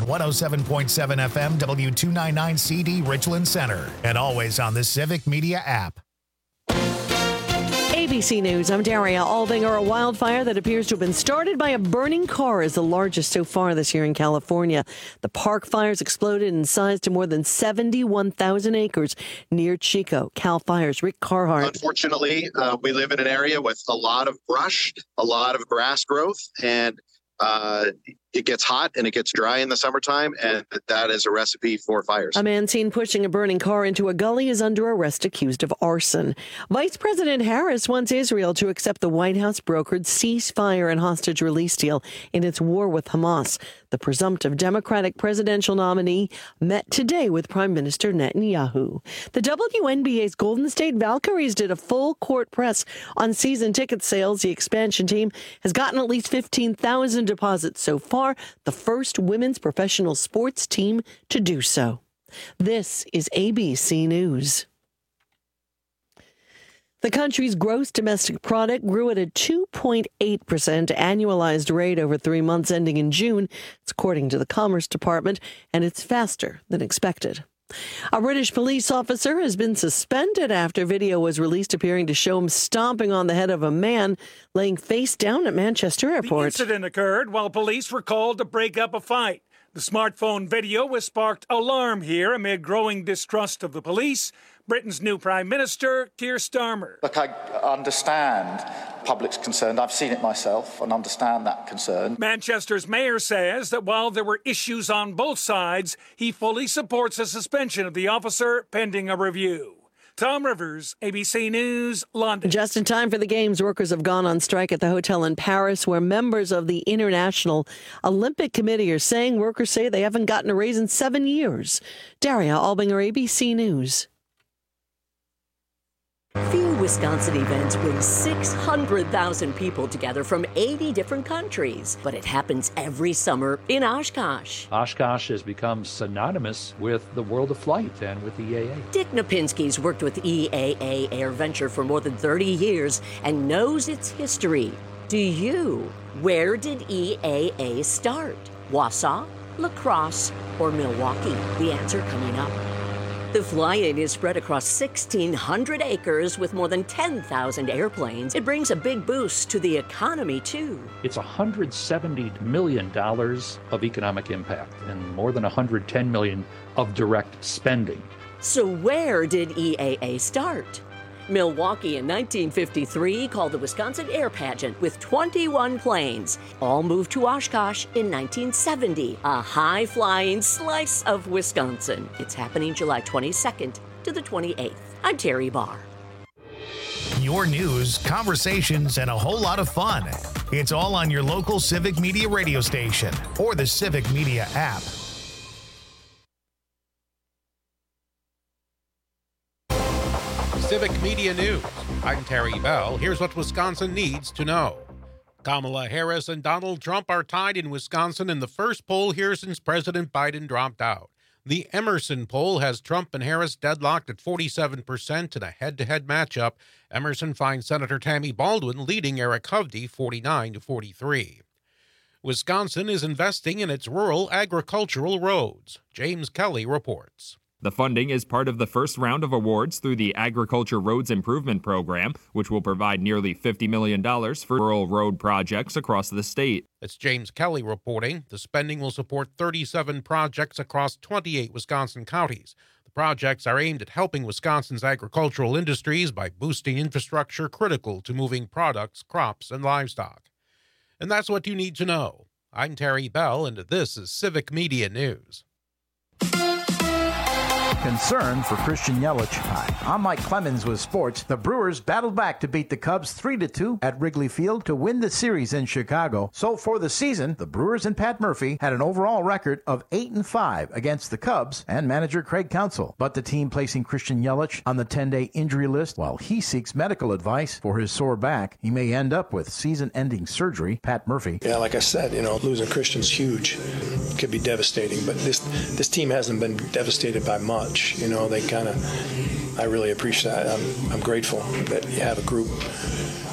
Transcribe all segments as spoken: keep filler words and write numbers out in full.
and one oh seven point seven F M W two ninety-nine C D Richland Center, and always on the Civic Media app. A B C News, I'm Daria Aldinger. A wildfire that appears to have been started by a burning car is the largest so far this year in California. The Park Fires exploded in size to more than seventy-one thousand acres near Chico. Cal Fire's Rick Carhart. Unfortunately, uh, we live in an area with a lot of brush, a lot of grass growth, and uh, it gets hot and it gets dry in the summertime, and that is a recipe for fires. A man seen pushing a burning car into a gully is under arrest accused of arson. Vice President Harris wants Israel to accept the White House brokered ceasefire and hostage release deal in its war with Hamas. The presumptive Democratic presidential nominee met today with Prime Minister Netanyahu. The W N B A's Golden State Valkyries did a full court press on season ticket sales. The expansion team has gotten at least fifteen thousand deposits so far. The first women's professional sports team to do so. This is A B C News. The country's gross domestic product grew at a two point eight percent annualized rate over three months ending in June. It's according to the Commerce Department, and it's faster than expected. A British police officer has been suspended after video was released appearing to show him stomping on the head of a man laying face down at Manchester Airport. The incident occurred while police were called to break up a fight. The smartphone video has sparked alarm here amid growing distrust of the police. Britain's new Prime Minister, Keir Starmer. Look, I understand public's concerned. I've seen it myself and understand that concern. Manchester's mayor says that while there were issues on both sides, he fully supports a suspension of the officer pending a review. Tom Rivers, A B C News, London. Just in time for the games, workers have gone on strike at the hotel in Paris, where members of the International Olympic Committee are saying workers say they haven't gotten a raise in seven years. Daria Albinger, A B C News. Few Wisconsin events bring six hundred thousand people together from eighty different countries, but it happens every summer in Oshkosh. Oshkosh has become synonymous with the world of flight and with E A A. Dick Napinski's worked with E A A AirVenture for more than thirty years and knows its history. Do you? Where did E A A start? Wausau, La Crosse, or Milwaukee? The answer coming up. The fly-in is spread across sixteen hundred acres with more than ten thousand airplanes. It brings a big boost to the economy, too. It's one hundred seventy million dollars of economic impact and more than one hundred ten million dollars of direct spending. So where did E A A start? Milwaukee in nineteen fifty-three called the Wisconsin Air Pageant with twenty-one planes. All moved to Oshkosh in nineteen seventy, a high-flying slice of Wisconsin. It's happening July twenty-second to the twenty-eighth. I'm Terry Barr. Your news, conversations, and a whole lot of fun. It's all on your local Civic Media radio station or the Civic Media app. Civic Media News. I'm Terry Bell. Here's what Wisconsin needs to know. Kamala Harris and Donald Trump are tied in Wisconsin in the first poll here since President Biden dropped out. The Emerson poll has Trump and Harris deadlocked at forty-seven percent in a head-to-head matchup. Emerson finds Senator Tammy Baldwin leading Eric Hovde forty-nine to forty-three. Wisconsin is investing in its rural agricultural roads. James Kelly reports. The funding is part of the first round of awards through the Agriculture Roads Improvement Program, which will provide nearly fifty million dollars for rural road projects across the state. That's James Kelly reporting. The spending will support thirty-seven projects across twenty-eight Wisconsin counties. The projects are aimed at helping Wisconsin's agricultural industries by boosting infrastructure critical to moving products, crops, and livestock. And that's what you need to know. I'm Terry Bell, and this is Civic Media News. Concern for Christian Yelich. Hi, I'm Mike Clemens with sports. The Brewers battled back to beat the Cubs three to two at Wrigley Field to win the series in Chicago. So for the season, the Brewers and Pat Murphy had an overall record of eight and five against the Cubs and manager Craig Counsell. But the team placing Christian Yelich on the ten-day injury list while he seeks medical advice for his sore back. He may end up with season-ending surgery. Pat Murphy. Yeah, like I said, you know, losing Christian's huge. It could be devastating, but this this team hasn't been devastated by much. You know, they kind of, I really appreciate that. I'm, I'm grateful that you have a group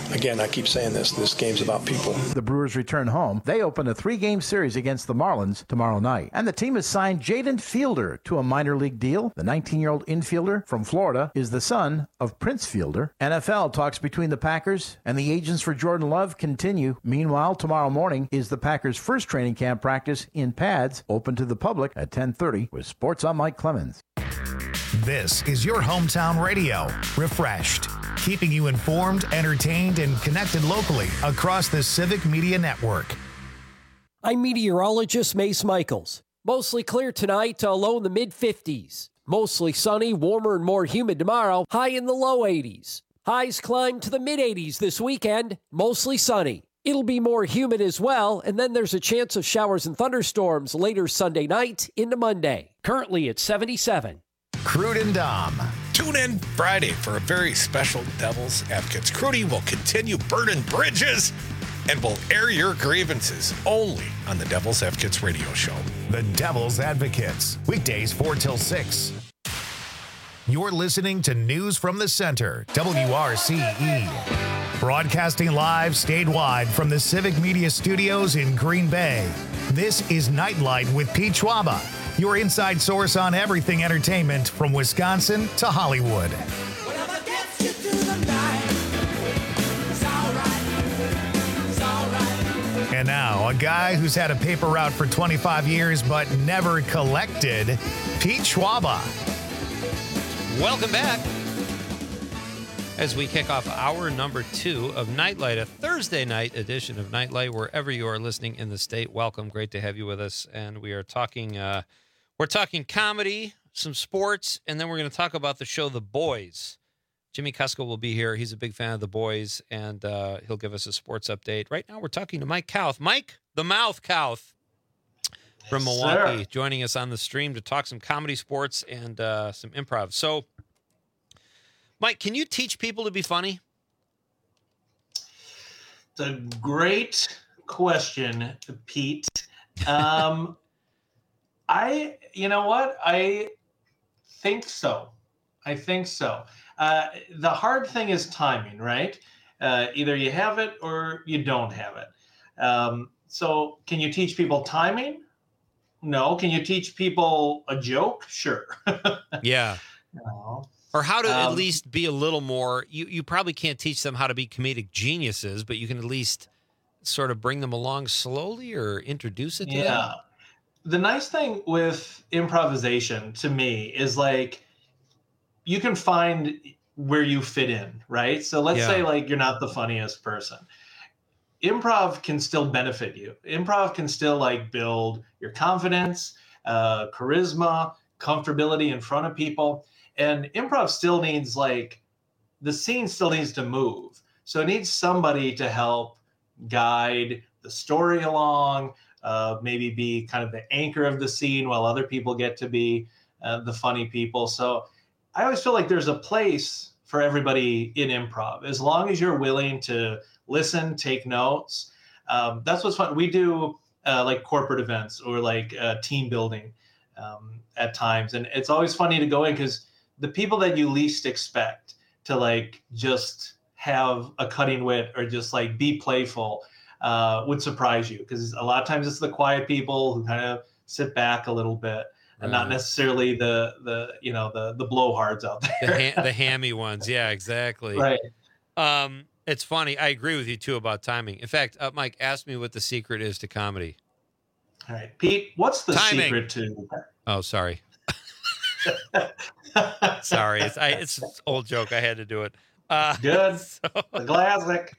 again, I keep saying this, this game's about people. The Brewers return home. They open a three-game series against the Marlins tomorrow night. And the team has signed Jaden Fielder to a minor league deal. The nineteen-year-old infielder from Florida is the son of Prince Fielder. N F L talks between the Packers and the agents for Jordan Love continue. Meanwhile, tomorrow morning is the Packers' first training camp practice in pads, open to the public at ten thirty. With Sports, I'm Mike Clemens. This is your hometown radio, Refreshed, keeping you informed, entertained, and connected locally across the Civic Media Network. I'm meteorologist Mace Michaels. Mostly clear tonight to a low in the mid fifties. Mostly sunny, warmer and more humid tomorrow, high in the low eighties. Highs climb to the mid eighties this weekend, mostly sunny. It'll be more humid as well, and then there's a chance of showers and thunderstorms later Sunday night into Monday. Currently at seventy-seven. Crude and Dom. Tune in Friday for a very special Devil's Advocates. Crudy will continue burning bridges and will air your grievances only on the Devil's Advocates radio show. The Devil's Advocates, weekdays four till six. You're listening to News from the Center, W R C E. Broadcasting live statewide from the Civic Media Studios in Green Bay. This is Nightlight with Pete Schwaba, your inside source on everything entertainment from Wisconsin to Hollywood. And now, a guy who's had a paper route for twenty-five years but never collected, Pete Schwaba. Welcome back as we kick off hour number two of Nightlight, a Thursday night edition of Nightlight, wherever you are listening in the state. Welcome. Great to have you with us. And we are talking, uh, we're talking comedy, some sports, and then we're going to talk about the show The Boys. Jimmy Kusko will be here. He's a big fan of The Boys, and uh, he'll give us a sports update. Right now, we're talking to Mike Kauth. Mike, the Mouth Kauth from Yes, Milwaukee, sir. joining us on the stream to talk some comedy, sports, and uh, some improv. So, Mike, can you teach people to be funny? It's a great question, Pete. Um, I, you know what? I think so. I think so. Uh, the hard thing is timing, right? Uh, either you have it or you don't have it. Um, so can you teach people timing? No. Can you teach people a joke? Sure. Yeah. No. Or how to at Um, least be a little more, you, you probably can't teach them how to be comedic geniuses, but you can at least sort of bring them along slowly or introduce it to them. Yeah. The nice thing with improvisation to me is like you can find where you fit in, right? So let's Yeah. say like you're not the funniest person. Improv can still benefit you. Improv can still like build your confidence, uh, charisma, comfortability in front of people. And improv still needs like the scene still needs to move. So it needs somebody to help guide the story along, uh, maybe be kind of the anchor of the scene while other people get to be uh, the funny people. So I always feel like there's a place for everybody in improv, as long as you're willing to listen, take notes. Um, that's what's fun. We do uh, like corporate events or like uh, team building um, at times. And it's always funny to go in because the people that you least expect to like just have a cutting wit or just like be playful uh, would surprise you, because a lot of times it's the quiet people who kind of sit back a little bit and not Right. necessarily the the you know the the blowhards out The, there. ha- the hammy ones. Yeah, exactly. Right. Um, it's funny. I agree with you, too, about timing. In fact, uh, Mike, ask me what the secret is to comedy. All right, Pete, what's the Timing. secret to? Oh, sorry. Sorry. It's, I, it's an old joke. I had to do it. Uh, Good. so- The classic.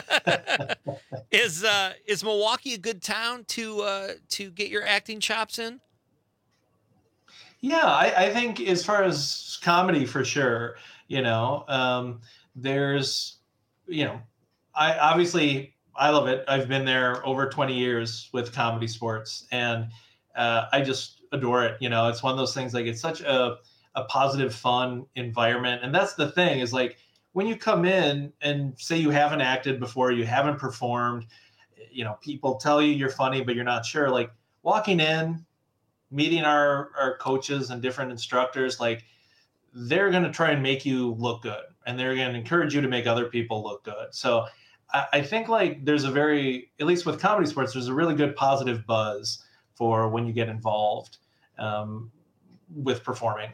is uh, is Milwaukee a good town to uh, to get your acting chops in? Yeah, I, I think as far as comedy, for sure, you know, um, there's, you know, I obviously I love it. I've been there over twenty years with Comedy Sports, and uh, I just adore it. You know, it's one of those things, like it's such a, a positive, fun environment. And that's the thing, is like when you come in and say you haven't acted before, you haven't performed, you know, people tell you you're funny, but you're not sure. Like walking in, meeting our, our coaches and different instructors, like they're going to try and make you look good, and they're going to encourage you to make other people look good. So I, I think like there's a very, at least with comedy sports, there's a really good positive buzz for when you get involved um, with performing.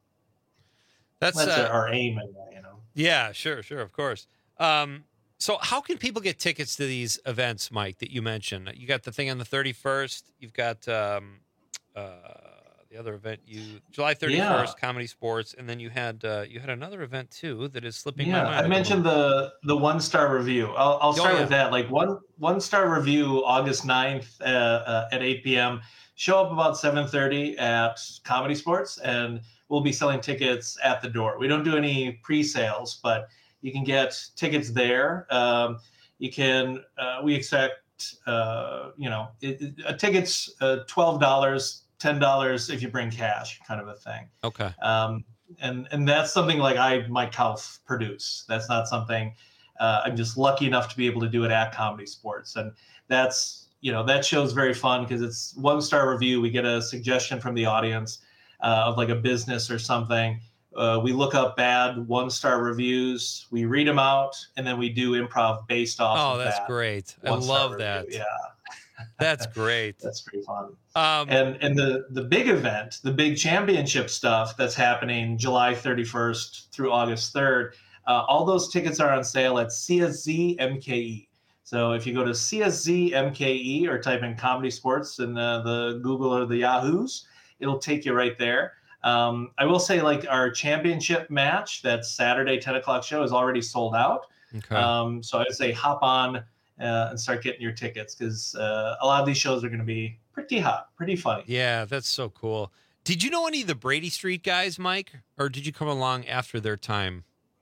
That's, That's uh, our aim, in that, you know. Yeah, sure, sure, of course. Um, so how can people get tickets to these events, Mike, that you mentioned? You got the thing on the thirty-first. You've got um, uh, the other event, you July thirty-first, Yeah. Comedy Sports, and then you had uh, you had another event too that is slipping Yeah, my mind. I mentioned the the one star review. I'll, I'll start yeah. with that. Like one one star review, August ninth uh, uh, at eight p.m. Show up about seven thirty at Comedy Sports, and we'll be selling tickets at the door. We don't do any pre-sales, but you can get tickets there. Um, you can. Uh, we expect uh, you know it, it, a ticket's uh, twelve dollars, ten dollars if you bring cash, kind of a thing. Okay. Um, and and that's something like I Mike Kauf produce. That's not something uh, I'm just lucky enough to be able to do it at Comedy Sports, and that's you know that show's very fun because it's one star review. We get a suggestion from the audience uh, of like a business or something. Uh, we look up bad one star reviews, we read them out, and then we do improv based off. Oh, of that's that great! I one-star love review. that. Yeah. That's great. That's pretty fun. Um, and and the the big event, the big championship stuff that's happening July thirty-first through August third, uh, all those tickets are on sale at C S Z M K E. So if you go to C S Z M K E or type in Comedy Sports in the, the Google or the Yahoos, it'll take you right there. Um, I will say like our championship match, that Saturday ten o'clock show, is already sold out. Okay. Um, so I'd say hop on Uh, and start getting your tickets because uh, a lot of these shows are going to be pretty hot, pretty funny. Yeah, that's so cool. Did you know any of the Brady Street guys, Mike, or did you come along after their time?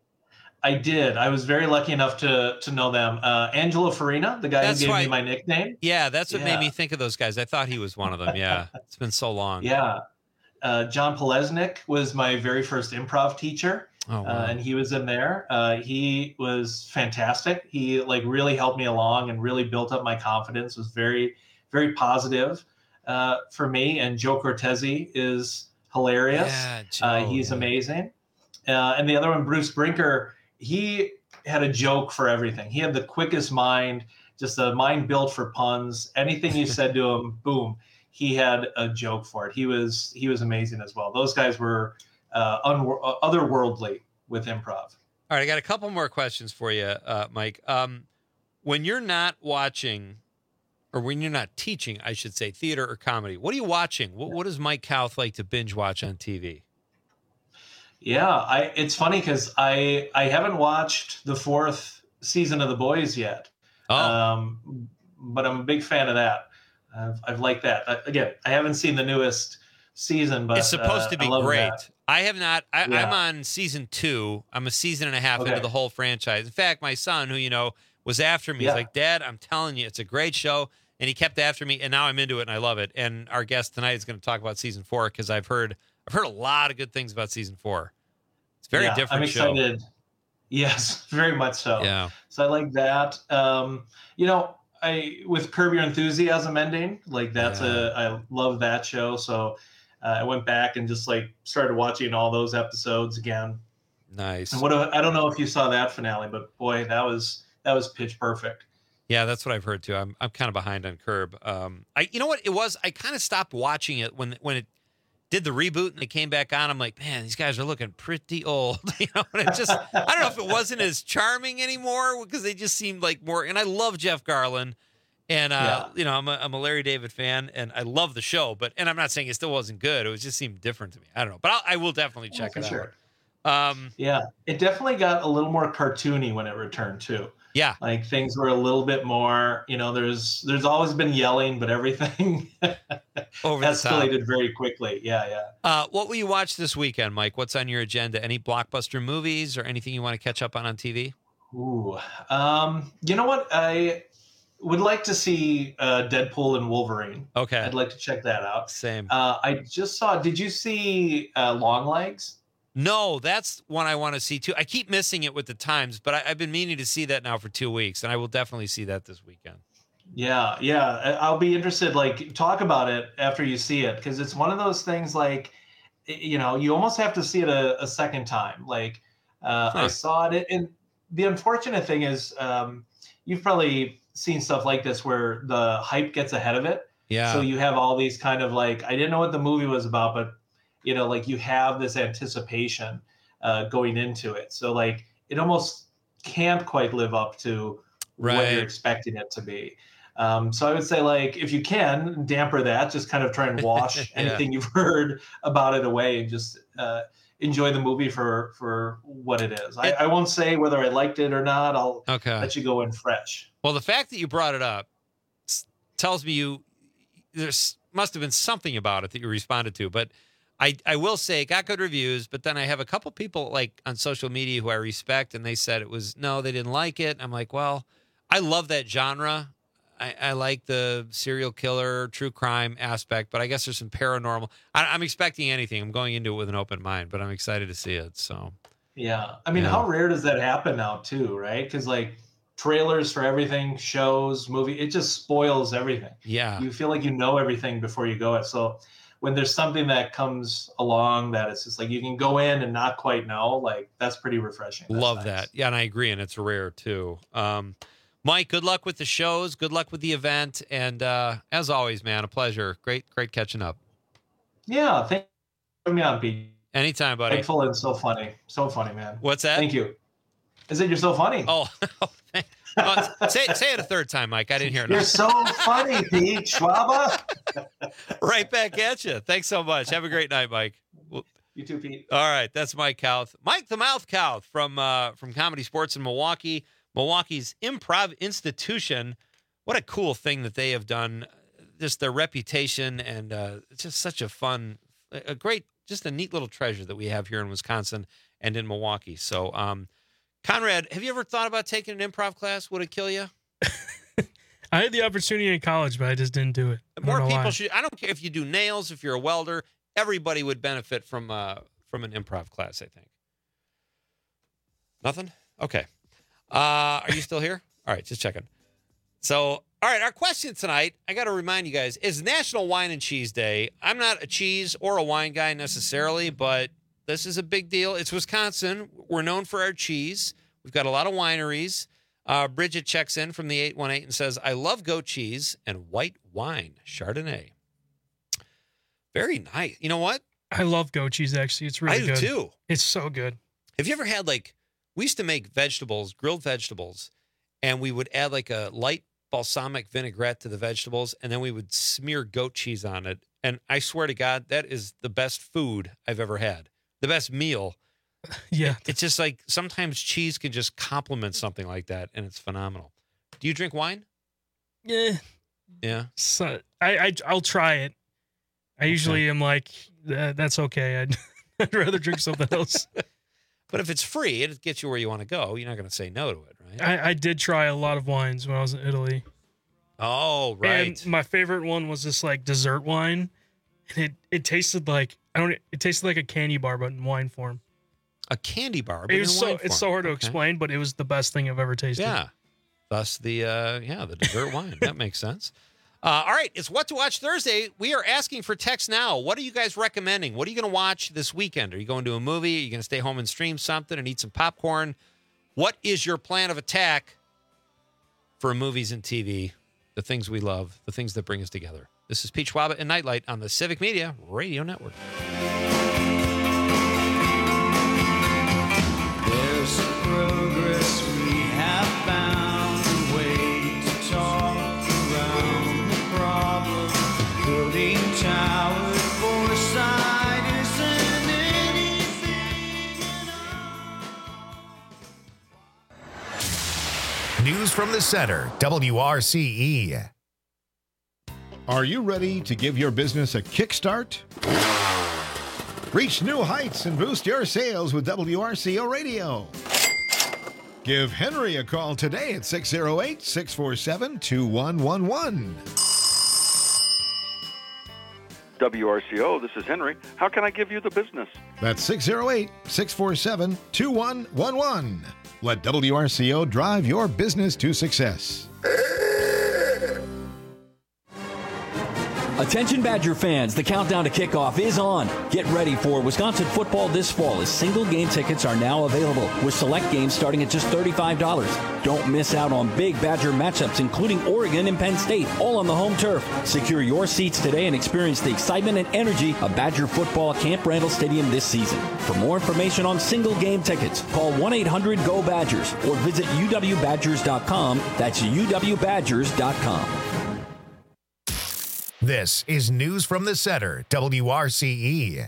I did. I was very lucky enough to to know them. Uh, Angelo Farina, the guy That's who gave why- me my nickname. Yeah, that's what Yeah. made me think of those guys. I thought he was one of them. Yeah, it's been so long. Yeah. Uh, John Polesnik was my very first improv teacher. Oh, wow. Uh, and he was in there. Uh, he was fantastic. He like really helped me along and really built up my confidence. Was very, very positive uh, for me. And Joe Cortese is hilarious. Yeah, uh, Joe, he's yeah. amazing. Uh, and the other one, Bruce Brinker, he had a joke for everything. He had the quickest mind, just a mind built for puns. Anything you said to him, boom, he had a joke for it. He was he was amazing as well. Those guys were uh, unwor- uh, otherworldly with improv. All right, I got a couple more questions for you, uh, Mike. Um, when you're not watching, or when you're not teaching, I should say, theater or comedy, what are you watching? What, what does Mike Kauth like to binge watch on T V? Yeah, I it's funny because I I haven't watched the fourth season of The Boys yet. Oh. Um, but I'm a big fan of that. I've, I've liked that. Uh, again, I haven't seen the newest season, but It's supposed uh, to be I love great. that. I have not. I, Yeah. I'm on season two. I'm a season and a half Okay. into the whole franchise. In fact, my son, who you know was after me, Yeah. he's like, "Dad, I'm telling you, it's a great show," and he kept after me, and now I'm into it and I love it. And our guest tonight is going to talk about season four because I've heard I've heard a lot of good things about season four. It's a very Yeah, different I'm show. excited. Yes, very much so. Yeah. So I like that. Um, you know, I with Curb Your Enthusiasm ending, like that's a I love that show. So uh, I went back and just like started watching all those episodes again. Nice. And what a- I don't know if you saw that finale, but boy, that was that was pitch perfect. Yeah, that's what I've heard too. I'm I'm kind of behind on Curb. Um, I you know what it was? I kind of stopped watching it when when it did the reboot and it came back on. I'm like, man, these guys are looking pretty old. You know, and it just I don't know if it wasn't as charming anymore because they just seemed like more. And I love Jeff Garlin, and uh, you know, I'm a, I'm a Larry David fan, and I love the show. But and I'm not saying it still wasn't good. It was just seemed different to me. I don't know, but I'll, I will definitely check for it sure. out. Um, Yeah, it definitely got a little more cartoony when it returned too. Yeah, like things were a little bit more. You know, there's there's always been yelling, but everything Over the top. escalated very quickly. Yeah, yeah. Uh, what will you watch this weekend, Mike? What's on your agenda? Any blockbuster movies or anything you want to catch up on on T V? Ooh, um, you know what? I would like to see uh, Deadpool and Wolverine. Okay, I'd like to check that out. Same. Uh, I just saw. Did you see uh, Longlegs? No, that's one I want to see too. I keep missing it with the times, but I, I've been meaning to see that now for two weeks, and I will definitely see that this weekend. Yeah, yeah. I- I'll be interested. Like, talk about it after you see it, because it's one of those things. Like, y- you know, you almost have to see it a, a second time. Like, uh, I Huh. saw it, and the unfortunate thing is, um, you've probably seen stuff like this where the hype gets ahead of it. Yeah. So you have all these kind of like, I didn't know what the movie was about, but you know, like you have this anticipation uh, going into it. So like it almost can't quite live up to right. what you're expecting it to be. Um, so I would say, like, if you can damper that, just kind of try and wash yeah. anything you've heard about it away and just uh, enjoy the movie for, for what it is. I, I won't say whether I liked it or not. I'll okay. let you go in fresh. Well, the fact that you brought it up tells me you there's must have been something about it that you responded to. But I, I will say it got good reviews, but then I have a couple people like on social media who I respect, and they said it was, no, they didn't like it. I'm like, well, I love that genre. I, I like the serial killer, true crime aspect, but I guess there's some paranormal. I, I'm expecting anything. I'm going into it with an open mind, but I'm excited to see it. So, yeah. I mean, yeah. how rare does that happen now too, right? Because like trailers for everything, shows, movie, it just spoils everything. Yeah. You feel like you know everything before you go it. So when there's something that comes along that it's just like you can go in and not quite know, like that's pretty refreshing. That's love nice. that. Yeah, and I agree, and it's rare too. Um, Mike, good luck with the shows. Good luck with the event. And uh, as always, man, a pleasure. Great, great catching up. Yeah, thank you for having me on, Pete. Anytime, buddy. Thankful and so funny. So funny, man. What's that? Thank you. I said you're so funny. Oh, uh, say, say it a third time, Mike. I didn't hear it. You're so funny, Pete Schwaba. Right back at you. Thanks so much. Have a great night, Mike. Well, you too, Pete. All right, that's Mike Kauth. Mike the Mouth Kauth from uh, from Comedy Sports in Milwaukee. Milwaukee's Improv Institution. What a cool thing that they have done. Just their reputation, and uh, it's just such a fun, a great, just a neat little treasure that we have here in Wisconsin and in Milwaukee. So, um, Conrad, have you ever thought about taking an improv class? Would it kill you? I had the opportunity in college, but I just didn't do it. More people why. should. I don't care if you do nails, if you're a welder. Everybody would benefit from uh, from an improv class, I think. Nothing? Okay. Uh, are you still here? All right, just checking. So, all right, our question tonight, I got to remind you guys, is National Wine and Cheese Day. I'm not a cheese or a wine guy necessarily, but this is a big deal. It's Wisconsin. We're known for our cheese. We've got a lot of wineries. Uh, Bridget checks in from the eight one eight and says, I love goat cheese and white wine, Chardonnay. Very nice. You know what? I love goat cheese, actually. It's really I do good. too. It's so good. Have you ever had, like, we used to make vegetables, grilled vegetables, and we would add like a light balsamic vinaigrette to the vegetables, and then we would smear goat cheese on it. And I swear to God, that is the best food I've ever had. The best meal. Yeah. It, it's just like sometimes cheese can just complement something like that, and it's phenomenal. Do you drink wine? Yeah. Yeah. So, I, I, I'll try it. I okay. usually am like, uh, that's okay. I'd, I'd rather drink something else. But if it's free, it gets you where you want to go. You're not going to say no to it, right? I, I did try a lot of wines when I was in Italy. Oh, right. And my favorite one was this like dessert wine, and it, it tasted like I don't. It tasted like a candy bar, but in wine form. A candy bar, but it in was wine so form. It's so hard to okay. explain, but it was the best thing I've ever tasted. Yeah, thus the uh, yeah the dessert wine. That makes sense. Uh, all right, it's What to Watch Thursday. We are asking for text now. What are you guys recommending? What are you going to watch this weekend? Are you going to a movie? Are you going to stay home and stream something and eat some popcorn? What is your plan of attack for movies and T V, the things we love, the things that bring us together? This is Pete Schwaba and Nightlight on the Civic Media Radio Network. There's progress we have found a way to talk around the problem. Building towers, foresight isn't anything at all. News from the center, W R C E. Are you ready to give your business a kickstart? Reach new heights and boost your sales with W R C O Radio. Give Henry a call today at six oh eight, six four seven, two one one one. W R C O, this is Henry. How can I give you the business? That's six oh eight, six four seven, two one one one. Let W R C O drive your business to success. A Attention Badger fans, the countdown to kickoff is on. Get ready for Wisconsin football this fall as single game tickets are now available with select games starting at just thirty-five dollars. Don't miss out on big Badger matchups including Oregon and Penn State, all on the home turf. Secure your seats today and experience the excitement and energy of Badger football at Camp Randall Stadium this season. For more information on single game tickets, call one eight hundred go Badgers or visit u w badgers dot com. That's u w badgers dot com. This is News from the Center, W R C E.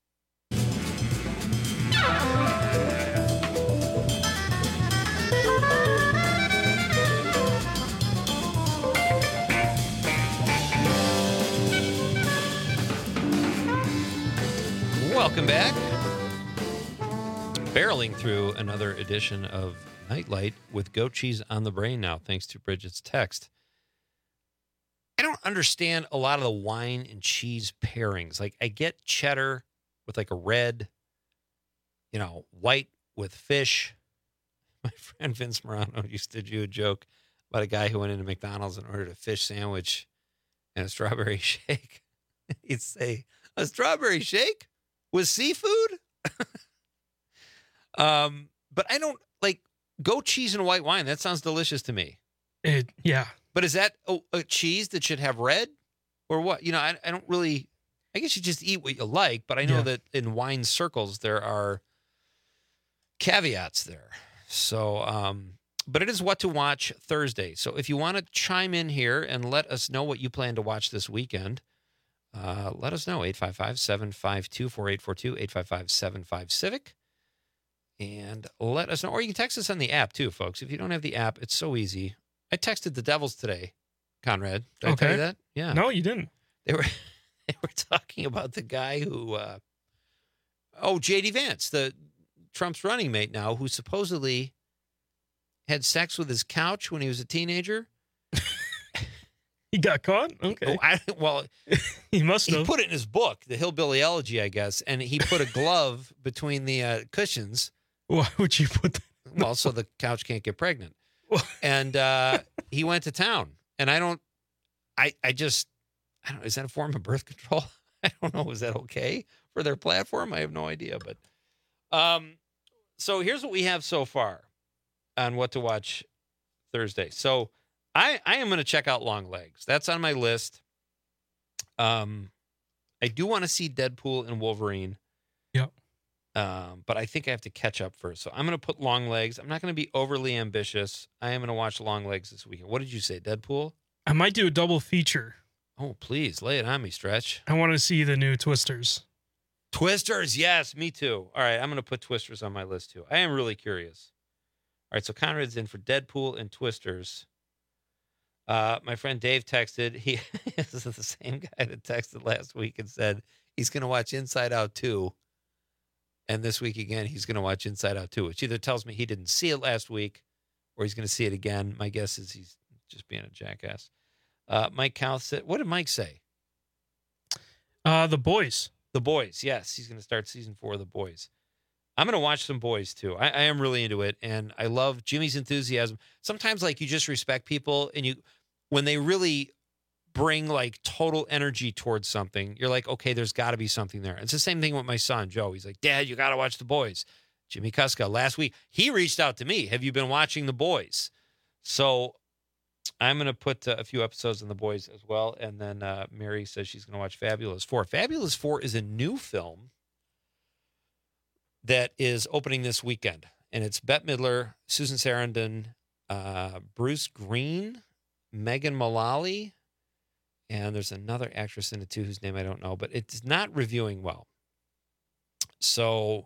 Welcome back. Barreling through another edition of Nightlight with goat cheese on the brain now, thanks to Bridget's text. I don't understand a lot of the wine and cheese pairings. Like, I get cheddar with like a red, you know, white with fish. My friend Vince Morano used to do a joke about a guy who went into McDonald's and ordered a fish sandwich and a strawberry shake. He'd say, a strawberry shake with seafood? um, but I don't like goat cheese and white wine. That sounds delicious to me. It, yeah. But is that a, a cheese that should have red or what? You know, I, I don't really, I guess you just eat what you like, but I know Yeah. that in wine circles, there are caveats there. So, um, but it is what to watch Thursday. So if you want to chime in here and let us know what you plan to watch this weekend, uh, let us know. eight five five, seven five two, four eight four two, eight five five, seven five, Civic. And let us know. Or you can text us on the app too, folks. If you don't have the app, it's so easy. I texted the Devils today, Conrad. Did I tell you that? Yeah. No, you didn't. They were they were talking about the guy who, uh, oh, J D Vance, the Trump's running mate now, who supposedly had sex with his couch when he was a teenager. He got caught? Okay. Oh, I, well, he must he have. put it in his book, The Hillbilly Elegy, I guess, and he put a glove between the uh, cushions. Why would you put that? Well, so the couch can't get pregnant. And uh, he went to town. And I don't, I, I just, I don't, is that a form of birth control? I don't know. Is that okay for their platform? I have no idea. But um, so here's what we have so far on what to watch Thursday. So I, I am going to check out Long Legs. That's on my list. Um, I do want to see Deadpool and Wolverine. Yep. Um, but I think I have to catch up first. So I'm going to put Long Legs. I'm not going to be overly ambitious. I am going to watch Long Legs this weekend. What did you say, Deadpool? I might do a double feature. Oh, please, lay it on me, Stretch. I want to see the new Twisters. Twisters, yes, me too. All right, I'm going to put Twisters on my list too. I am really curious. All right, so Conrad's in for Deadpool and Twisters. Uh, my friend Dave texted. He this is the same guy that texted last week and said he's going to watch Inside Out two. And this week again, he's going to watch Inside Out two, which either tells me he didn't see it last week or he's going to see it again. My guess is he's just being a jackass. Uh, Mike Couth said, what did Mike say? Uh, The Boys. The Boys, yes. He's going to start season four of The Boys. I'm going to watch some Boys, too. I, I am really into it, and I love Jimmy's enthusiasm. Sometimes, like, you just respect people, and you when they really bring, like, total energy towards something, you're like, okay, there's got to be something there. It's the same thing with my son, Joe. He's like, Dad, you got to watch The Boys. Jimmy Kuska, last week, he reached out to me. Have you been watching The Boys? So I'm going to put uh, a few episodes on The Boys as well. And then uh, Mary says she's going to watch Fabulous Four. Fabulous Four is a new film that is opening this weekend. And it's Bette Midler, Susan Sarandon, uh, Bruce Green, Megan Mullally, and there's another actress in it too whose name I don't know. But it's not reviewing well. So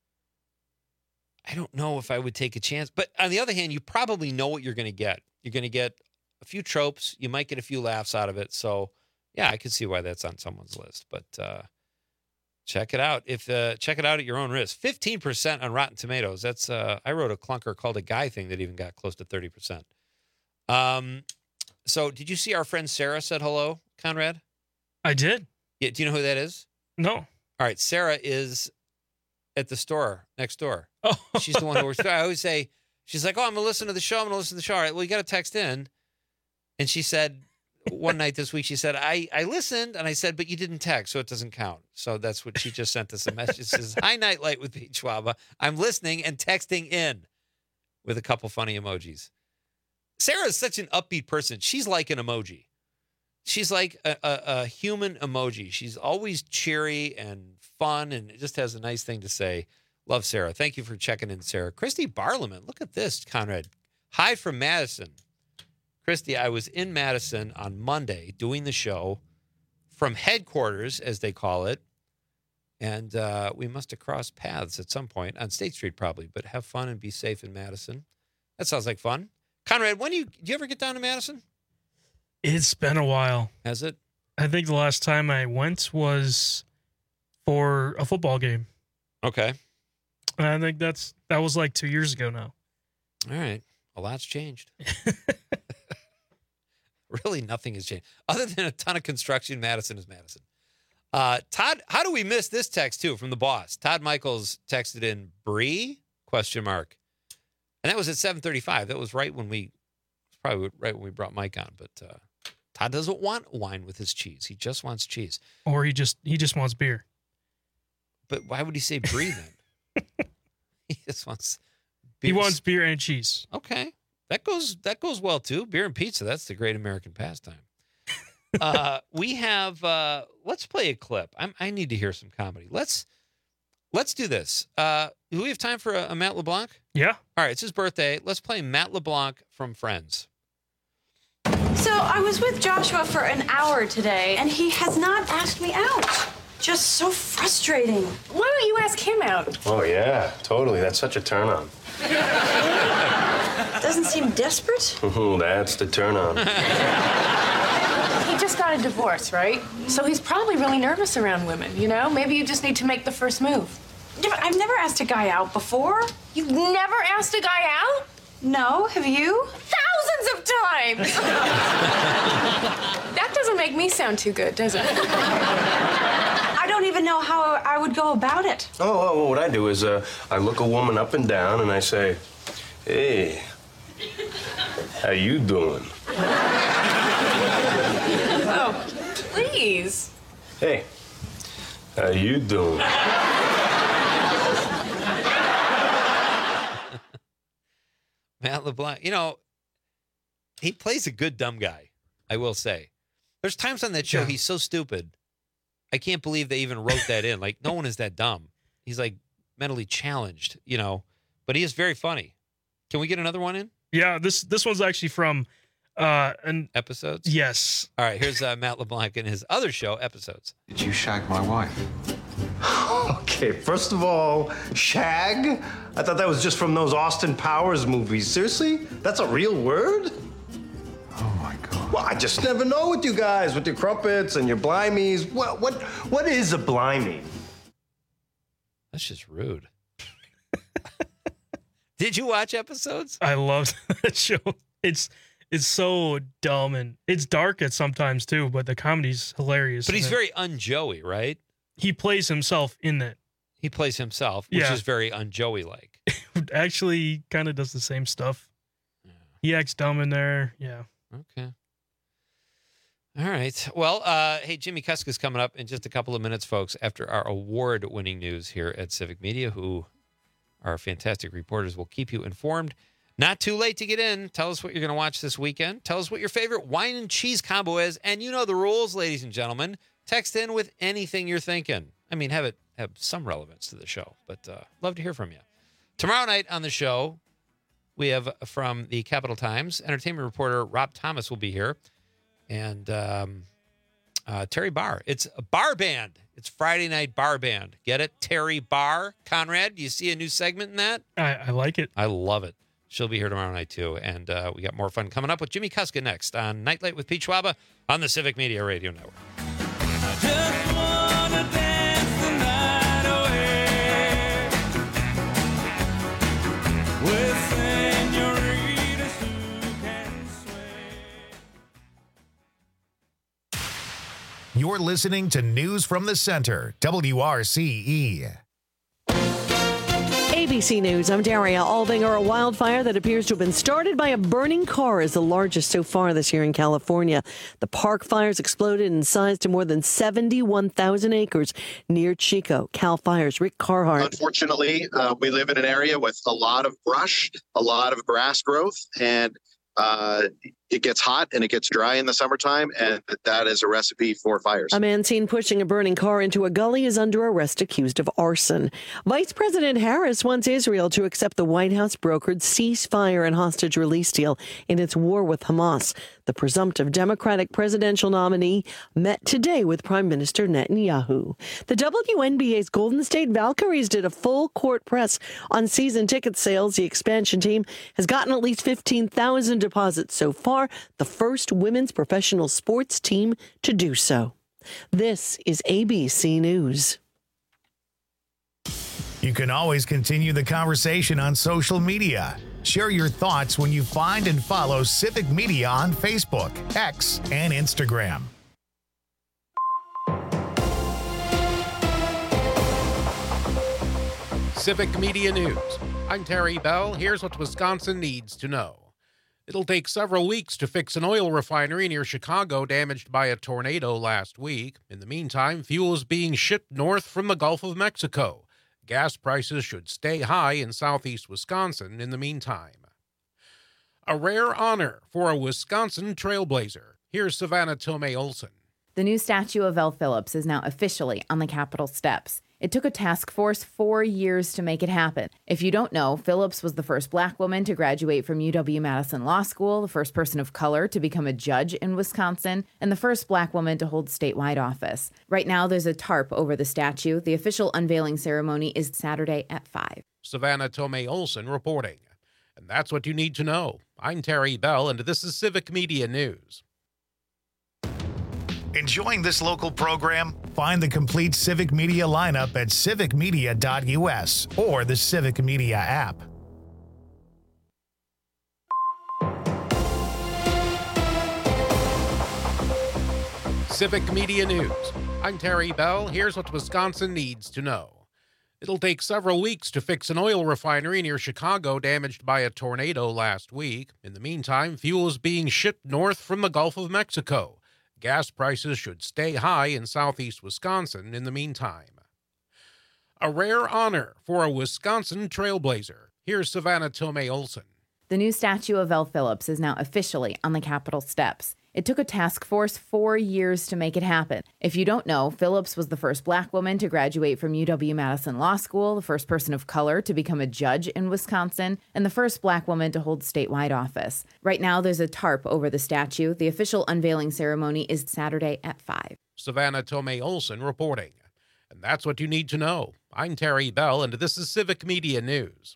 I don't know if I would take a chance. But on the other hand, you probably know what you're going to get. You're going to get a few tropes. You might get a few laughs out of it. So, yeah, I can see why that's on someone's list. But uh, check it out. If uh, check it out at your own risk. fifteen percent on Rotten Tomatoes. That's uh, I wrote a clunker called A Guy thing that even got close to thirty percent. Um, so did you see our friend Sarah said hello, Conrad? I did. Yeah. Do you know who that is? No. All right. Sarah is at the store next door. Oh. She's the one who works. I always say, she's like, oh, I'm going to listen to the show. I'm going to listen to the show. All right, well, you got to text in. And she said, one night this week, she said, I, I listened, and I said, but you didn't text, so it doesn't count. So that's what she just sent us a message. It says, hi, Nightlight with Pete Schwaba. I'm listening and texting in with a couple funny emojis. Sarah is such an upbeat person. She's like an emoji. She's like a, a, a human emoji. She's always cheery and fun and just has a nice thing to say. Love Sarah. Thank you for checking in, Sarah. Christy Barliman. Look at this, Conrad. Hi from Madison. Christy, I was in Madison on Monday doing the show from headquarters, as they call it. And uh, we must have crossed paths at some point on State Street probably. But have fun and be safe in Madison. That sounds like fun. Conrad, when do you, do you ever get down to Madison? It's been a while. Has it? I think the last time I went was for a football game. Okay. And I think that's that was like two years ago now. All right. A lot's changed. Really, nothing has changed. Other than a ton of construction, Madison is Madison. Uh, Todd, how do we miss this text, too, from the boss? Todd Michaels texted in, Brie, question mark. And that was at seven thirty-five. That was right when we, probably right when we brought Mike on. But uh, Todd doesn't want wine with his cheese. He just wants cheese. Or he just he just wants beer. But why would he say Brie then? He just wants beer. He wants beer and cheese. Okay. That goes that goes well, too. Beer and pizza, that's the great American pastime. uh, we have, uh, let's play a clip. I'm, I need to hear some comedy. Let's let's do this. Uh, do we have time for a, a Matt LeBlanc? Yeah. All right, it's his birthday. Let's play Matt LeBlanc from Friends. So I was with Joshua for an hour today, and he has not asked me out. Just so frustrating. Why don't you ask him out? Oh, yeah, totally. That's such a turn on. Doesn't seem desperate. That's the turn on. He just got a divorce, right? So he's probably really nervous around women, you know? Maybe you just need to make the first move. Yeah, but I've never asked a guy out before. You've never asked a guy out? No, have you? Thousands of times! That doesn't make me sound too good, does it? I don't even know how I would go about it. Oh, oh, well, what I do is uh, I look a woman up and down and I say, hey, how you doing? Oh, please. Hey, how you doing? Matt LeBlanc, you know, he plays a good dumb guy, I will say. There's times on that show, yeah. He's so stupid. I can't believe they even wrote that in. Like, no one is that dumb. He's, like, mentally challenged, you know. But he is very funny. Can we get another one in? Yeah, this this one's actually from... Uh, an Episodes? Yes. All right, here's uh, Matt LeBlanc in his other show, Episodes. Did you shag my wife? Okay, first of all, shag? I thought that was just from those Austin Powers movies. Seriously? That's a real word? Oh, my God. Well, I just never know with you guys, with your crumpets and your blimies. What, what, what is a blimey? That's just rude. Did you watch Episodes? I loved that show. It's... It's so dumb, and it's dark at sometimes too, but the comedy's hilarious. But he's very un-Joey, right? He plays himself in that. He plays himself, which Yeah. is very un-Joey-like. Actually, he kind of does the same stuff. Yeah. He acts dumb in there. Yeah. Okay. All right. Well, uh, hey, Jimmy Kuska's coming up in just a couple of minutes, folks, after our award-winning news here at Civic Media, who are fantastic reporters, will keep you informed. Not too late to get in. Tell us what you're going to watch this weekend. Tell us what your favorite wine and cheese combo is. And you know the rules, ladies and gentlemen. Text in with anything you're thinking. I mean, have it have some relevance to the show, but uh, love to hear from you. Tomorrow night on the show, we have from the Capital Times, entertainment reporter Rob Thomas will be here. And um, uh, Terry Barr. It's a bar band. It's Friday night bar band. Get it? Terry Barr. Conrad, do you see a new segment in that? I, I like it. I love it. She'll be here tomorrow night, too. And uh, we got more fun coming up with Jimmy Kuska next on Nightlight with Pete Schwaba on the Civic Media Radio Network. Just wanna dance the night away with senoritas who can sway. You're listening to News from the Center, W R C E. A B C News, I'm Daria Aldinger. A wildfire that appears to have been started by a burning car is the largest so far this year in California. The Park Fires exploded in size to more than seventy-one thousand acres near Chico. Cal Fire's Rick Carhart. Unfortunately, uh, we live in an area with a lot of brush, a lot of grass growth, and uh, it gets hot and it gets dry in the summertime, and that is a recipe for fires. A man seen pushing a burning car into a gully is under arrest accused of arson. Vice President Harris wants Israel to accept the White House brokered ceasefire and hostage release deal in its war with Hamas. The presumptive Democratic presidential nominee met today with Prime Minister Netanyahu. The W N B A's Golden State Valkyries did a full court press on season ticket sales. The expansion team has gotten at least fifteen thousand deposits so far, the first women's professional sports team to do so. This is A B C News. You can always continue the conversation on social media. Share your thoughts when you find and follow Civic Media on Facebook, X, and Instagram. Civic Media News. I'm Terry Bell. Here's what Wisconsin needs to know. It'll take several weeks to fix an oil refinery near Chicago damaged by a tornado last week. In the meantime, fuel is being shipped north from the Gulf of Mexico. Gas prices should stay high in southeast Wisconsin in the meantime. A rare honor for a Wisconsin trailblazer. Here's Savannah Tomei Olson. The new statue of Elle Phillips is now officially on the Capitol steps. It took a task force four years to make it happen. If you don't know, Phillips was the first black woman to graduate from U W-Madison Law School, the first person of color to become a judge in Wisconsin, and the first black woman to hold statewide office. Right now, there's a tarp over the statue. The official unveiling ceremony is Saturday at five. Savannah Tomei Olson reporting. And that's what you need to know. I'm Terry Bell, and this is Civic Media News. Enjoying this local program? Find the complete Civic Media lineup at civic media dot U S or the Civic Media app. Civic Media News. I'm Terry Bell. Here's what Wisconsin needs to know. It'll take several weeks to fix an oil refinery near Chicago damaged by a tornado last week. In the meantime, fuel is being shipped north from the Gulf of Mexico. Gas prices should stay high in southeast Wisconsin in the meantime. A rare honor for a Wisconsin trailblazer. Here's Savannah Tomei Olson. The new statue of Elle Phillips is now officially on the Capitol steps. It took a task force four years to make it happen. If you don't know, Phillips was the first black woman to graduate from U W-Madison Law School, the first person of color to become a judge in Wisconsin, and the first black woman to hold statewide office. Right now, there's a tarp over the statue. The official unveiling ceremony is Saturday at five. Savannah Tomei Olson reporting. And that's what you need to know. I'm Terry Bell, and this is Civic Media News.